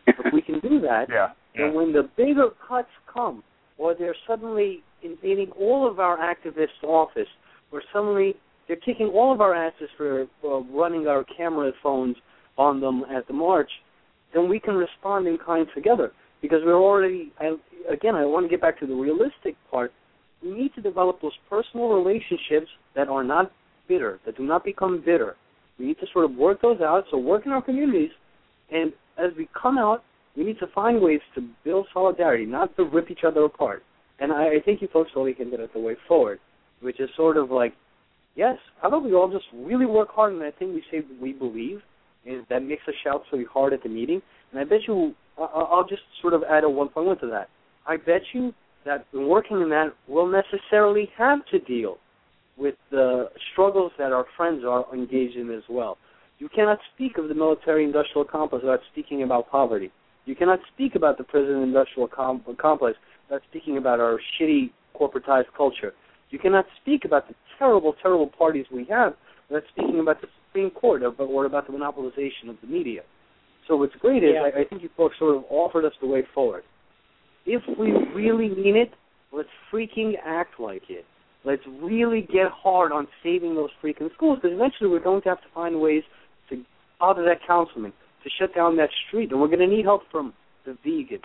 If we can do that, yeah, yeah. then when the bigger cuts come, or they're suddenly invading all of our activists' office, or suddenly they're kicking all of our asses for, for running our camera phones on them at the march, then we can respond in kind together. Because we're already, I, again, I want to get back to the realistic part. We need to develop those personal relationships that are not bitter, that do not become bitter. We need to sort of work those out, so work in our communities, and as we come out, we need to find ways to build solidarity, not to rip each other apart. And I, I think you folks really can get at the way forward, which is sort of like, yes, how about we all just really work hard on that thing we say we believe, and that makes us shout so hard at the meeting. And I bet you, I'll just sort of add a one point one to that. I bet you that in working in that, we'll necessarily have to deal with the struggles that our friends are engaged in as well. You cannot speak of the military-industrial complex without speaking about poverty. You cannot speak about the prison-industrial com- complex without speaking about our shitty corporatized culture. You cannot speak about the terrible, terrible parties we have without speaking about the Supreme Court or, or about the monopolization of the media. So what's great is yeah. I, I think you folks sort of offered us the way forward. If we really mean it, let's freaking act like it. Let's really get hard on saving those freaking schools, because eventually we're going to have to find ways to bother that councilman, to shut down that street, and we're going to need help from the vegan,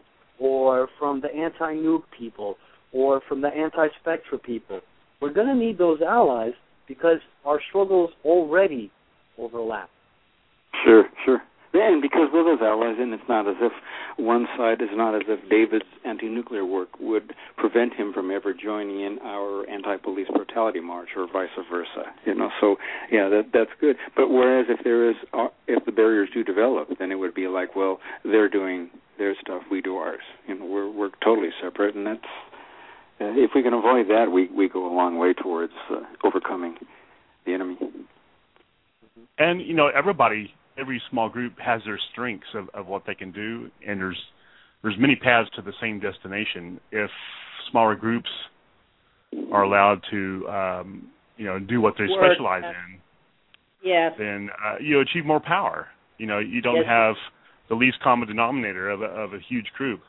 or from the anti-nuke people, or from the anti-Spectra people. We're going to need those allies because our struggles already overlap. Sure, sure. And because we're those allies, and it's not as if one side is not as if David's anti-nuclear work would prevent him from ever joining in our anti-police brutality march, or vice versa. You know, so yeah, that that's good. But whereas if there is, uh, if the barriers do develop, then it would be like, well, they're doing their stuff, we do ours. You know, we're we're totally separate, and that's uh, if we can avoid that, we we go a long way towards uh, overcoming the enemy. And you know, everybody. Every small group has their strengths of, of what they can do, and there's there's many paths to the same destination. If smaller groups are allowed to, um, you know, do what they Work. specialize in, yes. then uh, you achieve more power. You know, you don't yes. have the least common denominator of a, of a huge group.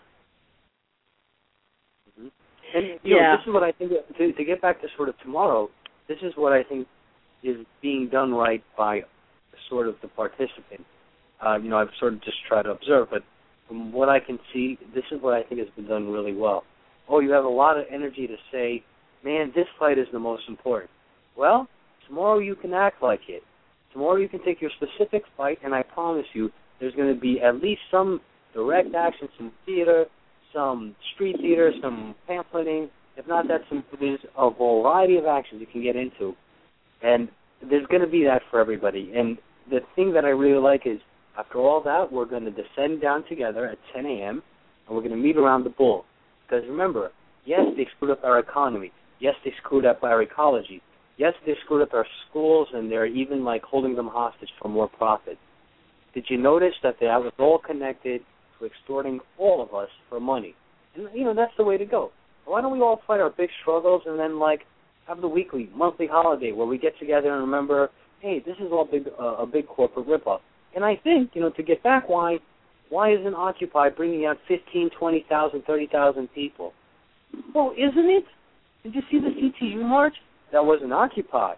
Mm-hmm. And you yeah. know, this is what I think. To, to get back to sort of tomorrow, this is what I think is being done right by sort of the participant. Uh, you know, I've sort of just tried to observe, but from what I can see, this is what I think has been done really well. Oh, you have a lot of energy to say, man, this fight is the most important. Well, tomorrow you can act like it. Tomorrow you can take your specific fight, and I promise you there's going to be at least some direct action, some theater, some street theater, some pamphleting. If not that, some, there's a variety of actions you can get into. And there's going to be that for everybody. And the thing that I really like is, after all that, we're going to descend down together at ten a.m., and we're going to meet around the bull. Because remember, yes, they screwed up our economy. Yes, they screwed up our ecology. Yes, they screwed up our schools, and they're even, like, holding them hostage for more profit. Did you notice that that was all connected to extorting all of us for money? And, you know, that's the way to go. Why don't we all fight our big struggles and then, like, have the weekly, monthly holiday where we get together and remember, hey, this is all big, uh, a big corporate ripoff. And I think, you know, to get back, why why isn't Occupy bringing out fifteen, twenty thousand, thirty thousand people? Well, isn't it? Did you see the C T U march? That wasn't Occupy.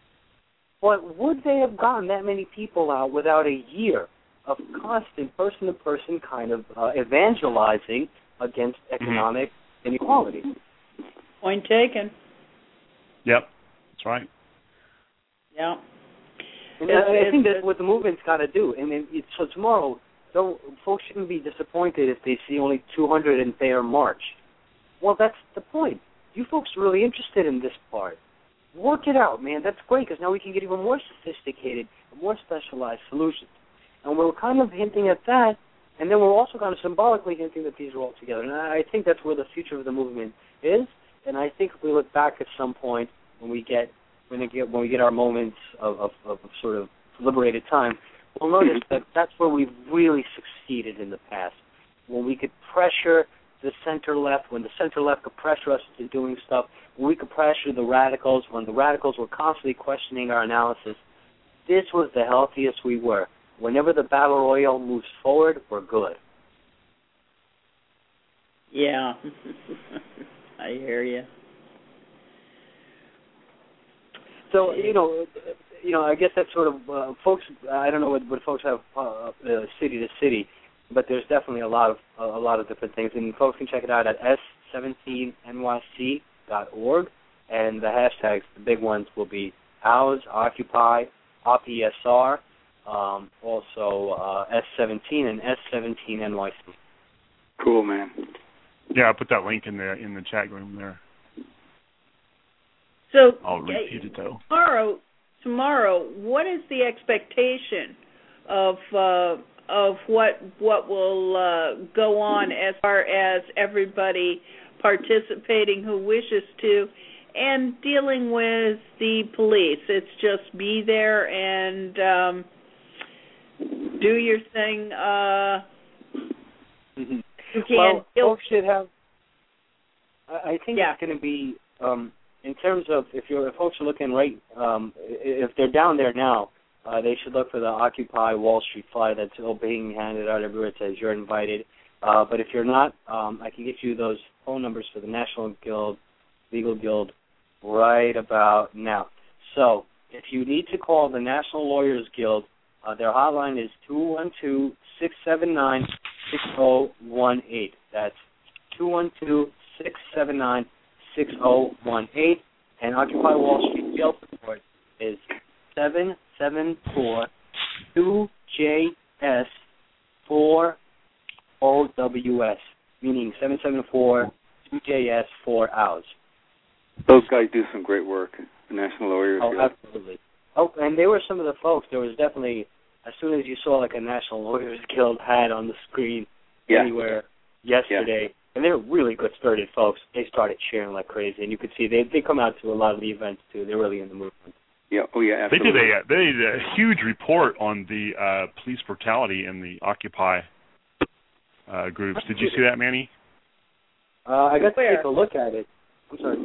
But would they have gotten that many people out without a year of constant person-to-person kind of uh, evangelizing against economic mm-hmm. inequality? Point taken. Yep, that's right. Yeah. And I, I think that's what the movement's got to do. I mean, it, so tomorrow, don't, folks shouldn't be disappointed if they see only two hundred in their march. Well, that's the point. You folks are really interested in this part. Work it out, man. That's great, because now we can get even more sophisticated and more specialized solutions. And we're kind of hinting at that, and then we're also kind of symbolically hinting that these are all together. And I think that's where the future of the movement is. And I think if we look back at some point when we get when we get when we get our moments of, of, of sort of liberated time, we'll notice that that's where we've really succeeded in the past. When we could pressure the center left, when the center left could pressure us into doing stuff, when we could pressure the radicals, when the radicals were constantly questioning our analysis, this was the healthiest we were. Whenever the battle royale moves forward, we're good. Yeah, I hear you. So you know, you know, I guess that's sort of uh, folks. I don't know what, what folks have uh, uh, city to city, but there's definitely a lot of uh, a lot of different things, and folks can check it out at s seventeen n y c dot org, and the hashtags, the big ones, will be Ours, Occupy, O P S R, um, also uh, S seventeen and S seventeen N Y C. Cool, man. Yeah, I put that link in the in the chat room there. So I'll repeat it though. Tomorrow, tomorrow, what is the expectation of uh, of what what will uh, go on as far as everybody participating who wishes to, and dealing with the police? It's just be there and um, do your thing. Uh, mm-hmm. You can well, deal- folks should have. I, I think yeah. it's going to be. Um, In terms of if you're if folks are looking right, um, if they're down there now, uh, they should look for the Occupy Wall Street flyer that's still being handed out everywhere. It says you're invited. Uh, but if you're not, um, I can get you those phone numbers for the National Guild, Legal Guild, right about now. So if you need to call the National Lawyers Guild, uh, their hotline is two one two, six seven nine, six zero one eight. That's two one two, six seven nine, six zero one eight. And Occupy Wall Street Guild support is seven seven four, two J S four O W S, meaning seven seven four, two J S four hours. Those guys do some great work, the National Lawyers Oh, Guild. absolutely. Oh, and they were some of the folks. There was definitely, as soon as you saw like a National Lawyers Guild hat on the screen yeah. anywhere yesterday, yeah. and they were really good-spirited folks, they started cheering like crazy. And you could see they they come out to a lot of the events, too. They're really in the movement. Yeah, oh yeah, absolutely. They did a they did a huge report on the uh, police brutality in the Occupy uh, groups. Did you see that, Manny? Uh, I got Where? to take a look at it. I'm sorry.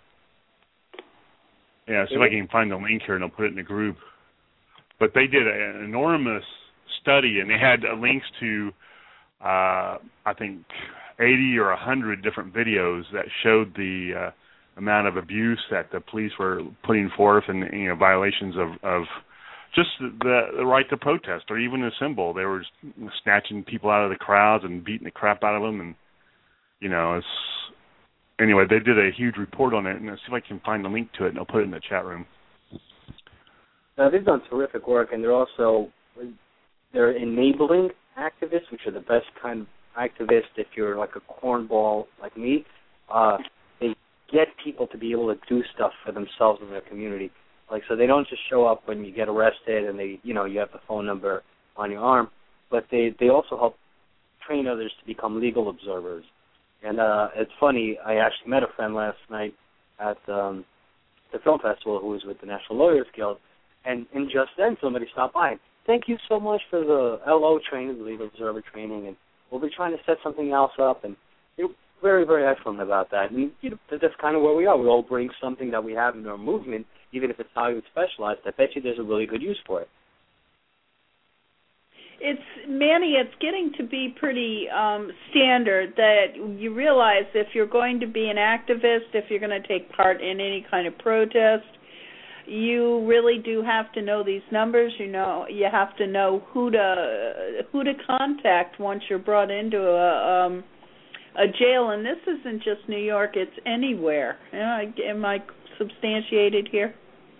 Yeah, see if I can find the link here and I'll put it in the group. But they did an enormous study, and they had uh, links to, uh, I think, eighty or one hundred different videos that showed the uh, amount of abuse that the police were putting forth, and you know violations of, of just the, the right to protest or even assemble. They were snatching people out of the crowds and beating the crap out of them, and you know it's. Anyway, they did a huge report on it, and I'll see if I can find the link to it, and I'll put it in the chat room. Now, they've done terrific work, and they're also they're enabling activists, which are the best kind of activist. If you're like a cornball like me, uh, they get people to be able to do stuff for themselves in their community. Like, so they don't just show up when you get arrested and they, you know, you have the phone number on your arm, but they they also help train others to become legal observers. And uh, it's funny, I actually met a friend last night at um, the film festival who was with the National Lawyers Guild, and, and just then somebody stopped by. Thank you so much for the L O training, the legal observer training, and we'll be trying to set something else up. And they're very, very excellent about that. And you know, that's kind of where we are. We all bring something that we have in our movement, even if it's highly specialized. I bet you there's a really good use for it. It's, Manny, it's getting to be pretty um, standard that you realize if you're going to be an activist, if you're going to take part in any kind of protest, you really do have to know these numbers. You know, you have to know who to who to contact once you're brought into a um, a jail. And this isn't just New York; it's anywhere. You know, am I substantiated here?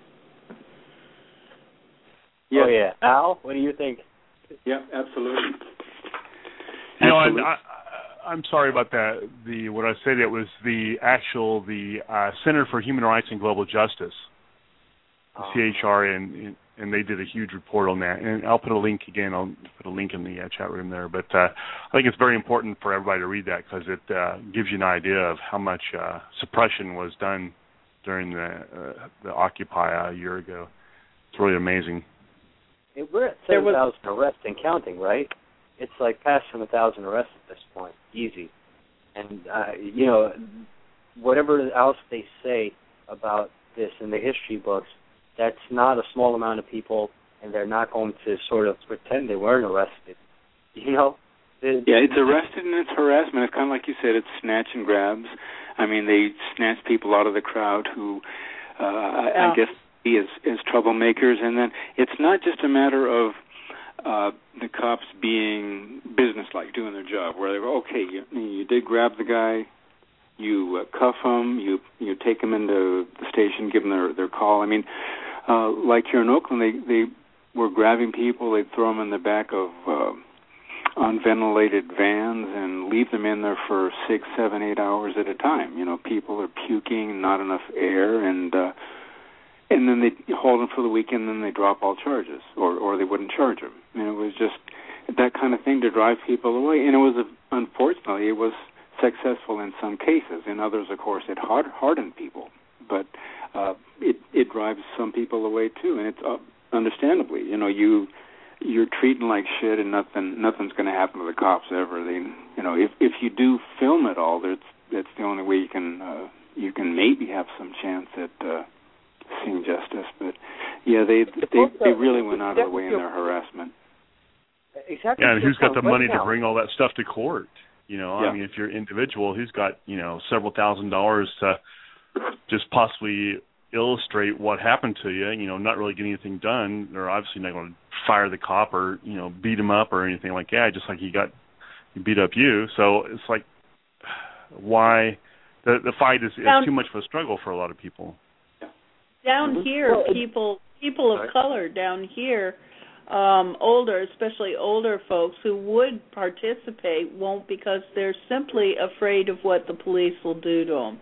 Yeah. Oh yeah, Al, what do you think? Yeah, absolutely. You know, absolutely. I, I, I'm sorry about that. The what I said it was the actual the uh, Center for Human Rights and Global Justice, Oh. C H R, and and they did a huge report on that. And I'll put a link again. I'll put a link in the uh, chat room there. But uh, I think it's very important for everybody to read that because it uh, gives you an idea of how much uh, suppression was done during the uh, the Occupy a year ago. It's really amazing. It, we're at seven thousand arrests and counting, right? It's like passing a thousand arrests at this point, easy. And uh, you know, whatever else they say about this in the history books, that's not a small amount of people, and they're not going to sort of pretend they weren't arrested. You know, The, yeah, it's arrested and it's harassment. It's kind of like you said, it's snatch and grabs. I mean, they snatch people out of the crowd who, uh, I, yeah. I guess, see as, as troublemakers. And then it's not just a matter of uh, the cops being businesslike, doing their job, where they go, okay, you, you did grab the guy, you uh, cuff him, you you take him into the station, give them their, their call. I mean, uh, like here in Oakland, they, they were grabbing people, they'd throw them in the back of uh, unventilated vans and leave them in there for six, seven, eight hours at a time. You know, people are puking, not enough air, and uh, and then they hold them for the weekend, and then they drop all charges, or or they wouldn't charge them. I mean, it was just that kind of thing to drive people away. And it was, a, unfortunately, it was successful in some cases. In others, of course, it hard, hardened people. But uh, it it drives some people away too, and it's uh, understandably. You know, you you're treating like shit, and nothing nothing's going to happen to the cops ever. They, you know, if if you do film it all, that's that's the only way you can uh, you can maybe have some chance at uh, seeing justice. But yeah, they they they really went out of the way in their harassment. Exactly. Yeah, and who's got the money right to bring all that stuff to court? You know, yeah. I mean, if you're an individual who's got, you know, several thousand dollars to just possibly illustrate what happened to you, you know, not really getting anything done, they're obviously not going to fire the cop or, you know, beat him up or anything like that, just like he got he beat up you. So it's like, why the the fight is, is too much of a struggle for a lot of people. Down here, well, people people of sorry. color down here, um, older, especially older folks who would participate won't, because they're simply afraid of what the police will do to them.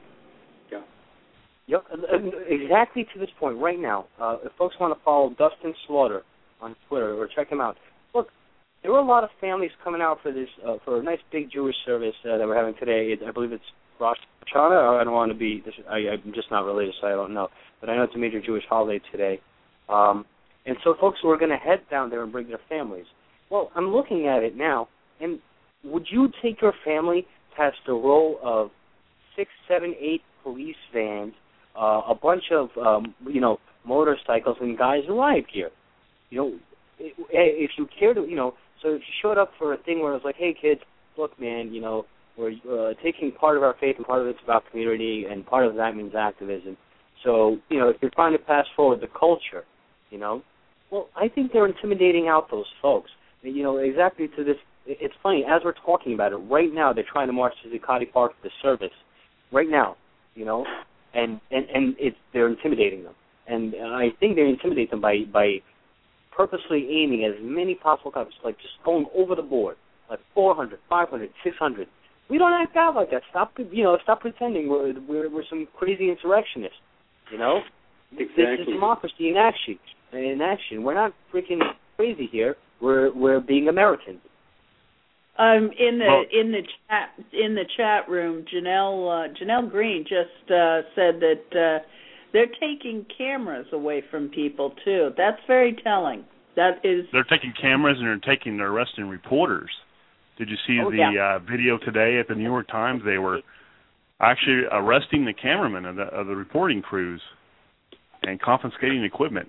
Yep, exactly to this point right now. Uh, if folks want to follow Dustin Slaughter on Twitter or check him out, look, there were a lot of families coming out for this uh, for a nice big Jewish service uh, that we're having today. It, I believe it's Rosh Hashanah, or I don't want to be. This, I, I'm just not religious, so I don't know. But I know it's a major Jewish holiday today, um, and so folks were going to head down there and bring their families. Well, I'm looking at it now, and would you take your family past the row of six, seven, eight police vans? Uh, a bunch of, um, you know, motorcycles and guys in riot gear. You know, if you care to, you know, so if you showed up for a thing where it was like, hey, kids, look, man, you know, we're uh, taking part of our faith and part of it's about community, and part of that means activism. So, you know, if you're trying to pass forward the culture, you know, well, I think they're intimidating out those folks. You know, exactly to this, it's funny, as we're talking about it, right now they're trying to march to Zuccotti Park for the service. Right now, you know. And and and it's they're intimidating them, and I think they intimidate them by by purposely aiming at as many possible cops, like just going over the board, like four hundred, five hundred, six hundred. We don't act out like that. Stop, you know, stop pretending we're we're, we're some crazy insurrectionists. You know, exactly. This is democracy in action. In action, we're not freaking crazy here. We're we're being Americans. Um, in the well, in the chat in the chat room, Janelle uh, Janelle Green just uh, said that uh, they're taking cameras away from people too. That's very telling. That is. They're taking cameras and they're taking they're arresting reporters. Did you see oh, the yeah. uh, video today at the New York Times? They were actually arresting the cameramen of the, of the reporting crews and confiscating equipment.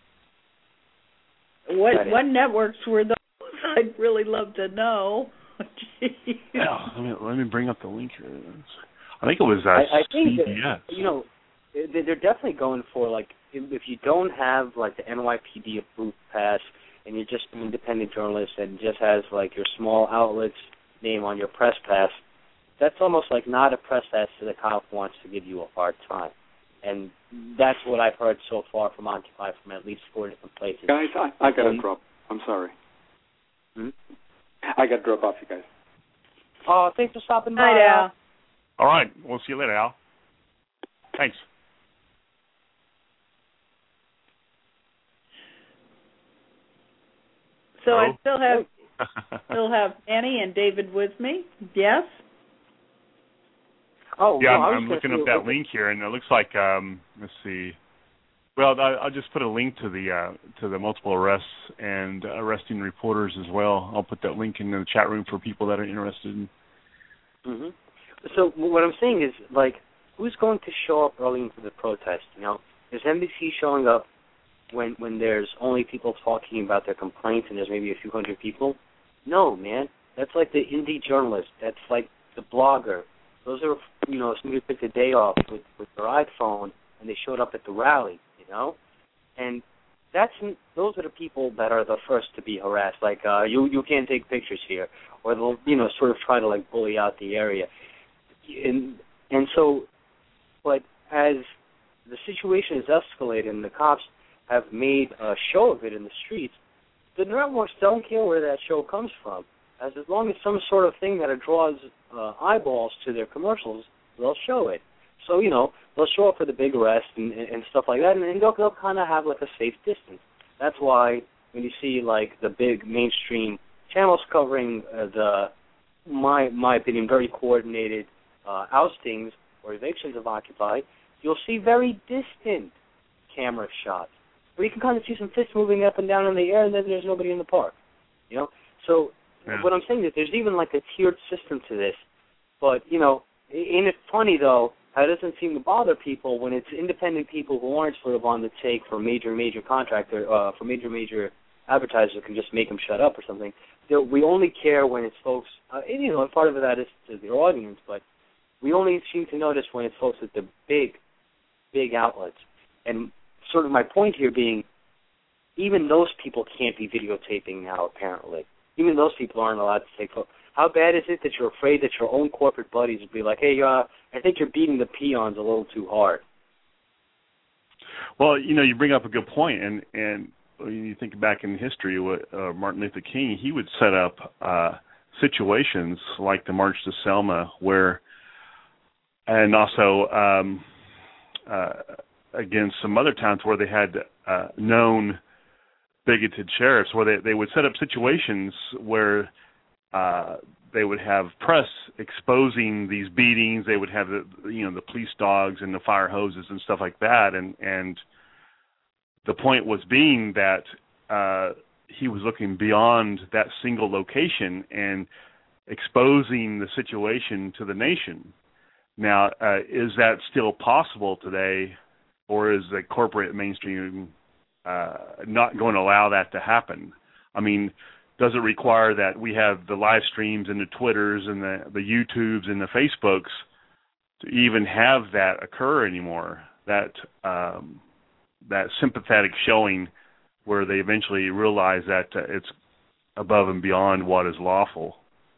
What what networks were those? I'd really love to know. Yeah, let me let me bring up the link here. I think it was uh, I, I think C B S. That, you know, they're definitely going for, like, if you don't have like the N Y P D approved pass and you're just an independent journalist and just has like your small outlet's name on your press pass, that's almost like not a press pass that the cop wants to give you a hard time. And that's what I've heard so far from Occupy from at least four different places. Guys, I, I got to um, drop. I'm sorry. Hmm? I got to drop off, you guys. Oh, thanks for stopping by, Hi, Al. Al. All right, we'll see you later, Al. Thanks. So Hello? I still have still have Annie and David with me. Yes. Oh, yeah, no, I'm, I'm looking up that link here, and it looks like um, let's see. Well, I, I'll just put a link to the uh, to the multiple arrests and arresting reporters as well. I'll put that link in the chat room for people that are interested. In. Mm-hmm. So what I'm saying is, like, who's going to show up early into the protest? You know, is N B C showing up when when there's only people talking about their complaints and there's maybe a few hundred people? No, man. That's like the indie journalist. That's like the blogger. Those are, you know, somebody who took a day off with, with their iPhone and they showed up at the rally, you know? And that's those are the people that are the first to be harassed. Like, uh, you you can't take pictures here. Or they'll, you know, sort of try to, like, bully out the area. And, and so, but as the situation has escalated and the cops have made a show of it in the streets, the networks don't care where that show comes from. As, as long as some sort of thing that draws uh, eyeballs to their commercials, they'll show it. So, you know, they'll show up for the big arrest and, and, and stuff like that, and, and they'll, they'll kind of have, like, a safe distance. That's why when you see, like, the big mainstream channels covering uh, the, my my opinion, very coordinated uh, oustings or evictions of Occupy, you'll see very distant camera shots where you can kind of see some fists moving up and down in the air, and then there's nobody in the park, you know? So yeah. What I'm saying is there's even, like, a tiered system to this. But, you know, ain't it funny, though, how it doesn't seem to bother people when it's independent people who aren't sort of on the take for major, major contractor, uh, for major, major advertisers who can just make them shut up or something. They're, we only care when it's folks, uh, and, you know, and part of that is to their audience, but we only seem to notice when it's folks at the big, big outlets. And sort of my point here being, even those people can't be videotaping now, apparently. Even those people aren't allowed to take photos. How bad is it that you're afraid that your own corporate buddies will be like, hey, uh, I think you're beating the peons a little too hard? Well, you know, you bring up a good point, and, and when you think back in history, what uh, Martin Luther King, he would set up uh, situations like the March to Selma where, and also um, uh, against some other towns where they had uh, known bigoted sheriffs, where they, they would set up situations where uh, they would have press exposing these beatings. They would have the, you know, the police dogs and the fire hoses and stuff like that. And, and the point was being that uh, he was looking beyond that single location and exposing the situation to the nation. Now, uh, is that still possible today, or is the corporate mainstream uh, not going to allow that to happen? I mean, does it require that we have the live streams and the Twitters and the, the YouTubes and the Facebooks to even have that occur anymore, that um, that sympathetic showing where they eventually realize that uh, it's above and beyond what is lawful?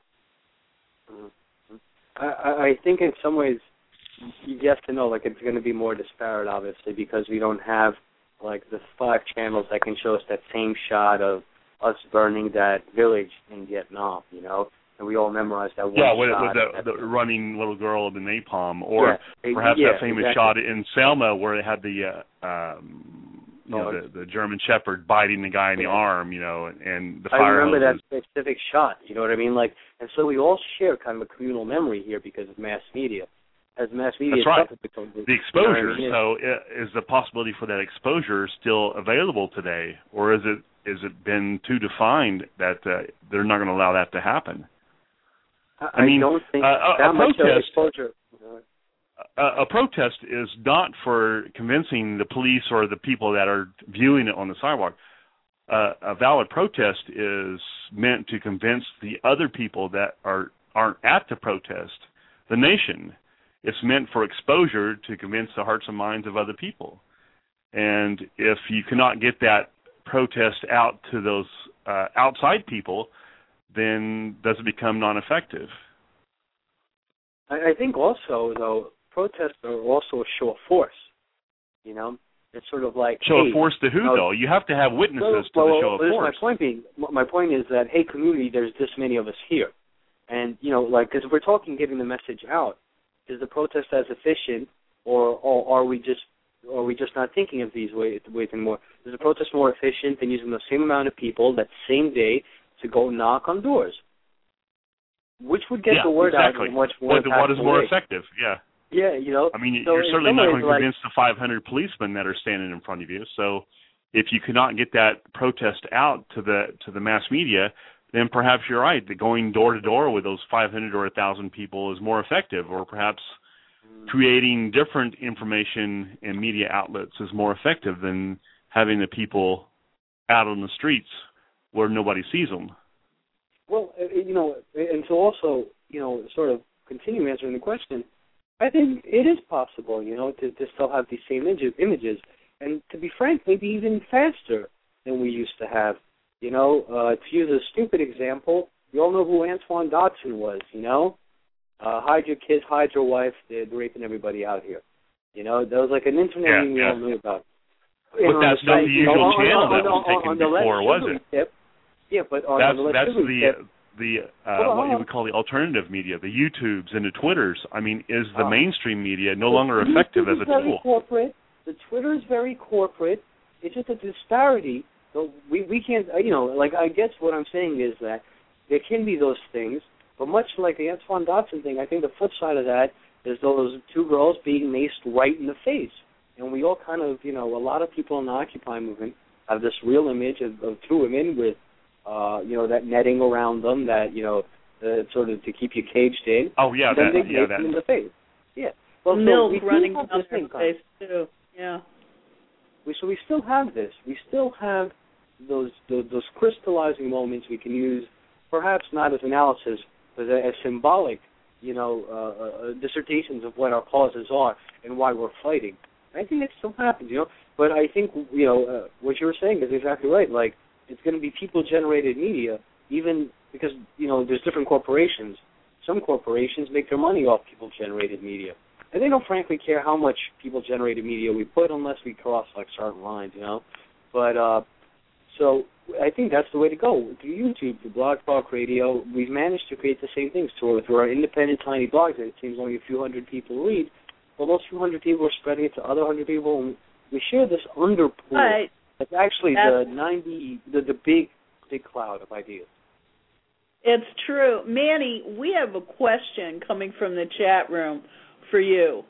I, I think in some ways you have to know, like, it's going to be more disparate, obviously, because we don't have, like, the five channels that can show us that same shot of us burning that village in Vietnam, you know, and we all memorized that one yeah, with, shot. Yeah, with the, the running little girl of the napalm, or yeah, perhaps yeah, that famous exactly. shot in Selma where they had the, uh, um, you know, the, the German Shepherd biting the guy in the yeah. arm, you know, and, and the I fire remember hoses. that specific shot, you know what I mean? Like, and so we all share kind of a communal memory here because of mass media. As mass media, That's right. Becomes, the exposure. You know what I mean? So, is the possibility for that exposure still available today, or is it is it been too defined that uh, they're not going to allow that to happen? I, I mean, I don't think uh, that a much protest, exposure. A, a protest is not for convincing the police or the people that are viewing it on the sidewalk. Uh, a valid protest is meant to convince the other people that are aren't at the protest, the nation. It's meant for exposure to convince the hearts and minds of other people. And if you cannot get that protest out to those uh, outside people, then does it become non-effective? I, I think also, though, protests are also a show of force, you know? It's sort of like, show hey, of force to who, you know, though? You have to have witnesses well, to well, the show of well, force. My point being, my point is that, hey, community, there's this many of us here. And, you know, like, because we're talking getting the message out. Is the protest as efficient, or, or are we just or are we just not thinking of these ways, ways anymore? Is the protest more efficient than using the same amount of people that same day to go knock on doors? Which would get yeah, the word exactly. out in a much more what, what is more way. effective, yeah. Yeah, you know. I mean, so you're certainly not going to like, convince the five hundred policemen that are standing in front of you. So if you cannot get that protest out to the to the mass media, then perhaps you're right. That going door to door with those five hundred or one thousand people is more effective, or perhaps creating different information and media outlets is more effective than having the people out on the streets where nobody sees them. Well, you know, and to also, you know, sort of continue answering the question, I think it is possible, you know, to, to still have these same image, images, and to be frank, maybe even faster than we used to have. You know, uh, to use a stupid example, you all know who Antoine Dodson was, you know? Uh, hide your kids, hide your wife, they're raping everybody out here. You know, that was like an internet yeah, meme we yeah. all knew about. But and that's not the usual know, channel on, that on, was on, taken on the before, was it? Tip, yeah, but on, that's on the that's the tip, the uh, hold on, what you hold would call the alternative media, the YouTubes and the Twitters. I mean, is the uh, mainstream media no longer effective as a very tool? Corporate. The Twitter is very corporate. It's just a disparity. So we we can't, you know, like I guess what I'm saying is that there can be those things, but much like the Antoine Dodson thing, I think the flip side of that is those two girls being maced right in the face. And we all kind of, you know, a lot of people in the Occupy movement have this real image of, of two women with, uh, you know, that netting around them, that, you know, uh, sort of to keep you caged in. Oh, yeah, and then that, they yeah, mace that. them in the face. Yeah. Well, Milk so running down down their face, too. Yeah. We, so we still have this. We still have those, those those crystallizing moments we can use, perhaps not as analysis, but as symbolic, you know, uh, uh, dissertations of what our causes are and why we're fighting. I think it still happens, you know. But I think, you know, uh, what you were saying is exactly right. Like, it's going to be people-generated media, even because, you know, there's different corporations. Some corporations make their money off people-generated media. And they don't, frankly, care how much people-generated media we put unless we cross, like, certain lines, you know. But, uh, so I think that's the way to go. Through YouTube, through Blog Talk Radio, we've managed to create the same things through, through our independent tiny blogs that it seems only a few hundred people read. Well, those few hundred people are spreading it to other hundred people, and we share this underpool. Right. That's actually That's, the ninety, the, the big, big cloud of ideas. It's true. Manny, we have a question coming from the chat room for you.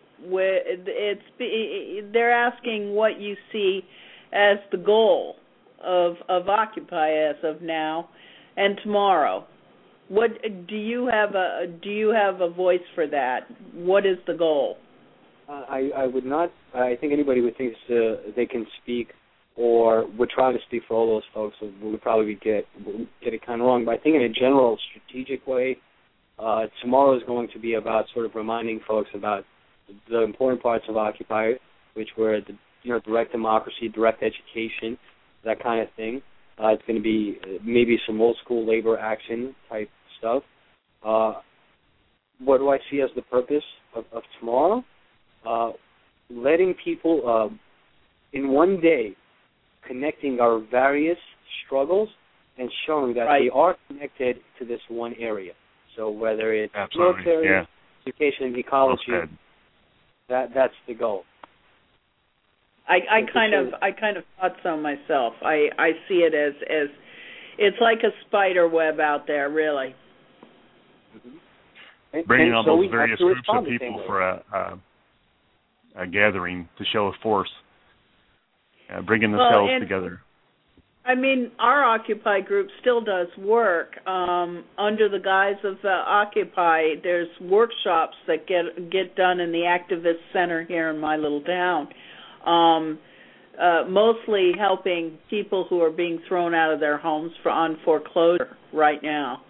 It's they're asking what you see as the goal of of Occupy as of now and tomorrow. What do you have a do you have a voice for that? What is the goal? Uh, I I would not. I think anybody who thinks uh, they can speak or would try to speak for all those folks would, would probably get get it kind of wrong. But I think in a general strategic way, uh, tomorrow is going to be about sort of reminding folks about the important parts of Occupy, which were the, you know, direct democracy, direct education, that kind of thing. Uh, it's going to be maybe some old school labor action type stuff. Uh, what do I see as the purpose of, of tomorrow? Uh, letting people uh, in one day connecting our various struggles and showing that right. they are connected to this one area. So whether it's Absolutely. military, yeah. education, ecology, well that that's the goal. I, I kind of I kind of thought so myself. I, I see it as, as it's like a spider web out there, really. Mm-hmm. And, Bringing and all so those various groups of people for a, a, a gathering to show a force, uh, bringing the well, cells and, together. I mean, our Occupy group still does work um, under the guise of uh, Occupy. There's workshops that get get done in the activist center here in my little town, um, uh, mostly helping people who are being thrown out of their homes for on foreclosure right now.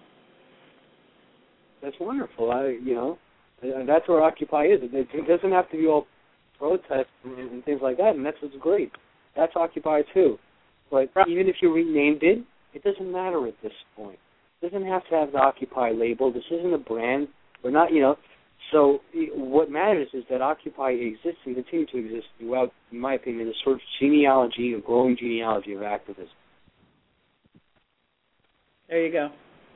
That's wonderful. I, you know, and that's where Occupy is. It, it doesn't have to be all protests and, and things like that, and that's what's great. That's Occupy too. But even if you renamed it, it doesn't matter at this point. It doesn't have to have the Occupy label. This isn't a brand. We're not, you know. So what matters is that Occupy exists and continues to exist throughout, in my opinion, this sort of genealogy, a growing genealogy of activism. There you go.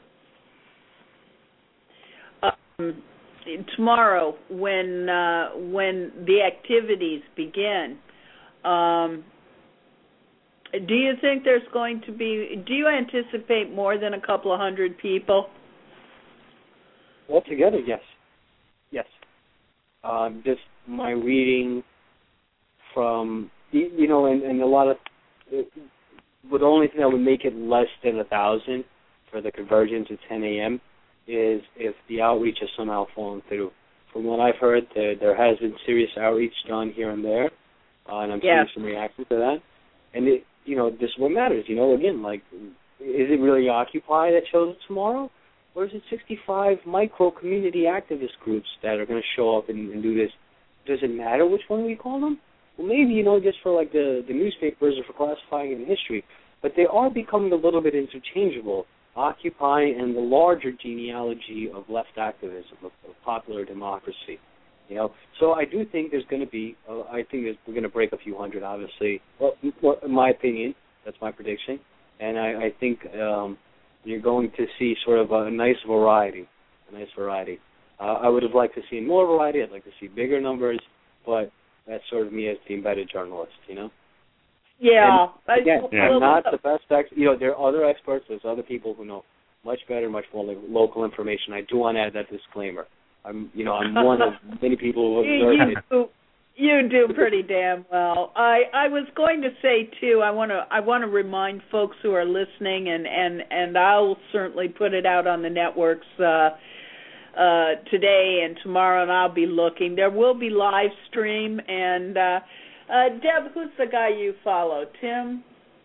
Um, tomorrow, when uh, when the activities begin, um, do you think there's going to be, do you anticipate more than a couple of hundred people? Altogether, yes. Yes. Um, just my reading from, you know, and, and a lot of, but the only thing that would make it less than a thousand for the conversion to ten a.m. is if the outreach has somehow fallen through. From what I've heard, there, there has been serious outreach done here and there, uh, and I'm yeah. seeing some reaction to that. And, it, you know, this is what matters. You know, again, like, is it really Occupy that shows up tomorrow? Or is it sixty-five micro community activist groups that are going to show up and, and do this? Does it matter which one we call them? Well, maybe, you know, just for like the, the newspapers or for classifying in history. But they are becoming a little bit interchangeable. Occupy and the larger genealogy of left activism, of, of popular democracy. You know, so I do think there's going to be. Uh, I think there's, we're going to break a few hundred. Obviously, well, in my opinion, that's my prediction, and I, I think um, you're going to see sort of a nice variety. A nice variety. Uh, I would have liked to see more variety. I'd like to see bigger numbers, but that's sort of me as the embedded journalist. You know. Yeah. And again, yeah. I'm not the best ex- You know, there are other experts. There's other people who know much better, much more lo- local information. I do want to add that disclaimer. I'm, you know, I'm one of many people who observe it. You, you do pretty damn well. I, I was going to say too. I want to I want to remind folks who are listening, and, and, and I'll certainly put it out on the networks uh, uh, today and tomorrow, and I'll be looking. There will be live stream, and uh, uh, Deb, who's the guy you follow? Tim.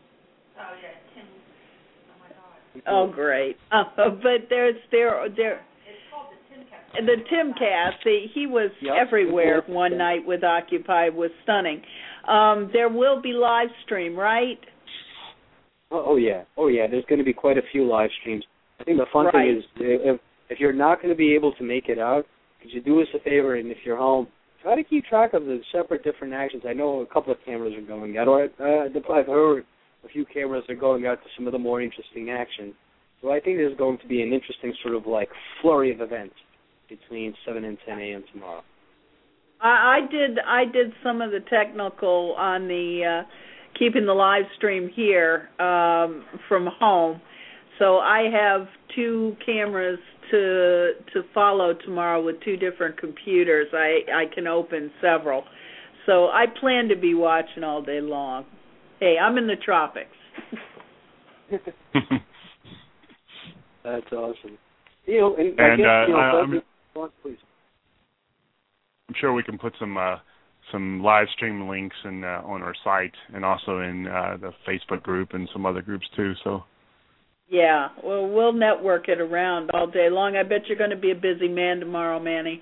Oh yeah, Tim. Oh my God. Oh great. Uh, but there's there there. The Timcast, the, he was yep. everywhere one night with Occupy, was stunning. Um, there will be live stream, right? Oh, oh yeah, oh yeah. There's going to be quite a few live streams. I think the fun right. thing is if if you're not going to be able to make it out, could you do us a favor, and if you're home, try to keep track of the separate different actions. I know a couple of cameras are going out, or uh, I've heard a few cameras are going out to some of the more interesting actions. So I think there's going to be an interesting sort of like flurry of events between seven and ten a.m. tomorrow. I, I did I did some of the technical on the uh, keeping the live stream here um, from home. So I have two cameras to to follow tomorrow with two different computers. I, I can open several. So I plan to be watching all day long. Hey, I'm in the tropics. That's awesome. You know, and, and I guess, uh, you know, I, I'm, on, please. I'm sure we can put some uh, some live stream links in, uh, on our site, and also in uh, the Facebook group and some other groups too. So. Yeah, well, we'll network it around all day long. I bet you're going to be a busy man tomorrow, Manny.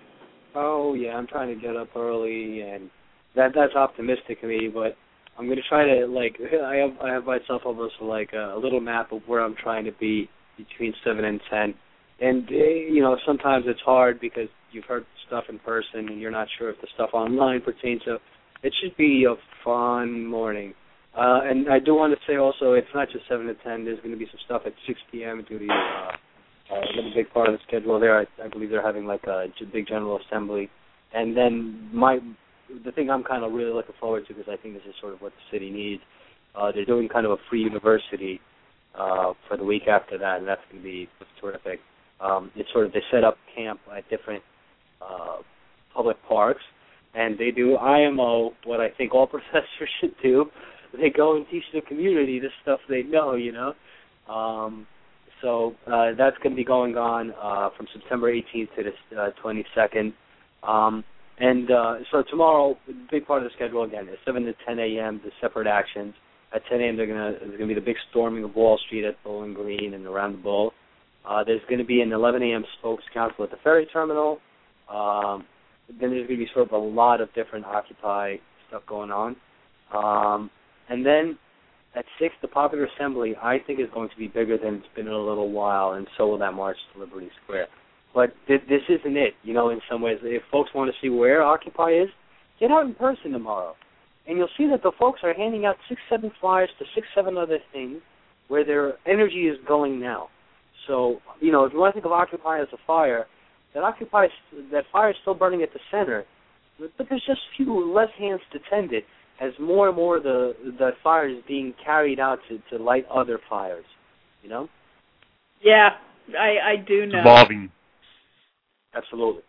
Oh yeah, I'm trying to get up early, and that that's optimistic of me. But I'm going to try to like I have I have myself almost like a, a little map of where I'm trying to be between seven and ten. And, uh, you know, sometimes it's hard because you've heard stuff in person and you're not sure if the stuff online pertains to. It should be a fun morning. Uh, and I do want to say also, it's not just seven to ten. There's going to be some stuff at six p.m. to the uh, uh, a big part of the schedule there. I, I believe they're having like a big general assembly. And then my the thing I'm kind of really looking forward to, because I think this is sort of what the city needs, uh, they're doing kind of a free university uh, for the week after that, and that's going to be terrific. Um, it's sort of, they set up camp at different uh, public parks, and they do I M O, what I think all professors should do. They go and teach the community the stuff they know, you know. Um, so uh, that's going to be going on uh, from September eighteenth to the uh, twenty-second. Um, and uh, so tomorrow, a big part of the schedule, again, is seven to ten a.m., the separate actions. At ten a.m., they're gonna, there's going to be the big storming of Wall Street at Bowling Green and around the bowl. Uh, there's going to be an eleven a.m. spokes council at the ferry terminal. Um, then there's going to be sort of a lot of different Occupy stuff going on. Um, and then at six, the Popular Assembly, I think, is going to be bigger than it's been in a little while, and so will that march to Liberty Square. But th- this isn't it, you know, in some ways. If folks want to see where Occupy is, get out in person tomorrow. And you'll see that the folks are handing out six, seven flyers to six, seven other things where their energy is going now. So, you know, if you want to think of Occupy as a fire, that Occupy, that fire is still burning at the center, but, but there's just few less hands to tend it as more and more the the fire is being carried out to, to light other fires, you know? Yeah, I, I do know. Evolving. Absolutely.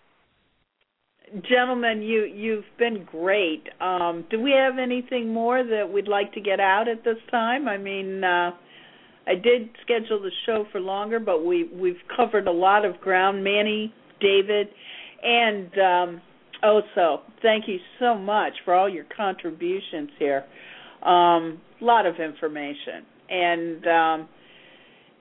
Gentlemen, you, you've been great. Um, do we have anything more that we'd like to get out at this time? I mean, uh, I did schedule the show for longer, but we, we've covered a lot of ground. Manny, David, and um, Oso, thank you so much for all your contributions here. Um, a lot of information. And um,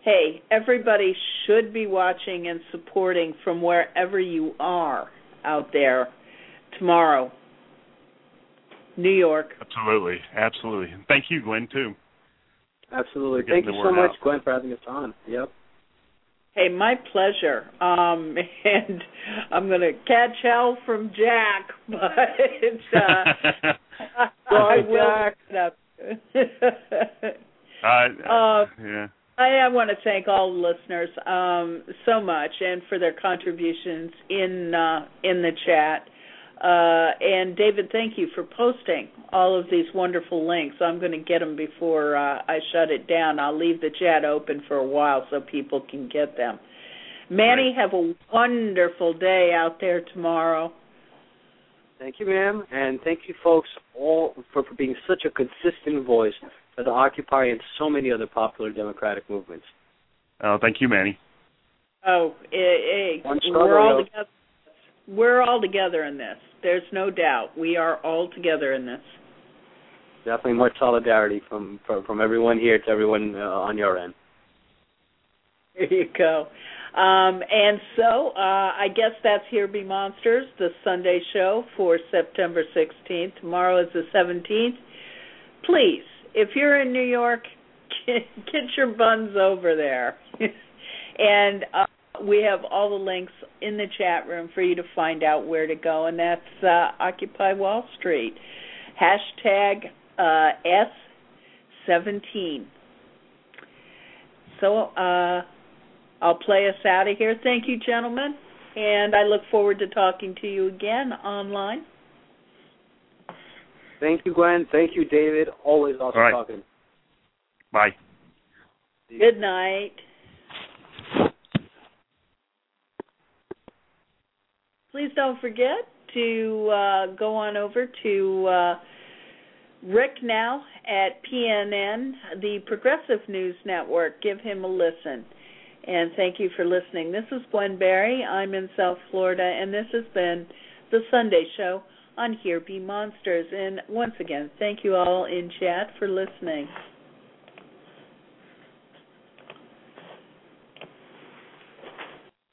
hey, everybody should be watching and supporting from wherever you are out there tomorrow. New York. Absolutely, absolutely. Thank you, Gwen, too. Absolutely. Thank you so much, out. Gwen, for having us on. Yep. Hey, my pleasure. Um, and I'm going to catch hell from Jack, but it's, uh, I will Jack. uh, uh, yeah. I, I want to thank all the listeners um, so much and for their contributions in uh, in the chat. Uh, and David, thank you for posting all of these wonderful links. I'm going to get them before uh, I shut it down. I'll leave the chat open for a while so people can get them. Manny, have a wonderful day out there tomorrow. Thank you, ma'am, and thank you, folks, all for, for being such a consistent voice for the Occupy and so many other popular democratic movements. Oh, thank you, Manny. Oh, hey, hey, we're all together. We're all together in this. There's no doubt. We are all together in this. Definitely much solidarity from from, from everyone here to everyone uh, on your end. There you go. Um, and so uh, I guess that's Here Be Monsters, the Sunday show for September sixteenth. Tomorrow is the seventeenth. Please, if you're in New York, get, get your buns over there. and uh, we have all the links in the chat room for you to find out where to go, and that's uh, Occupy Wall Street. Hashtag uh, S seventeen. So uh, I'll play us out of here. Thank you, gentlemen, and I look forward to talking to you again online. Thank you, Gwen. Thank you, David. Always awesome right. talking. Bye. Good night. Please don't forget to uh, go on over to uh, Rick Now at P N N, the Progressive News Network. Give him a listen. And thank you for listening. This is Gwen Berry. I'm in South Florida, and this has been the Sunday show on Here Be Monsters. And once again, thank you all in chat for listening.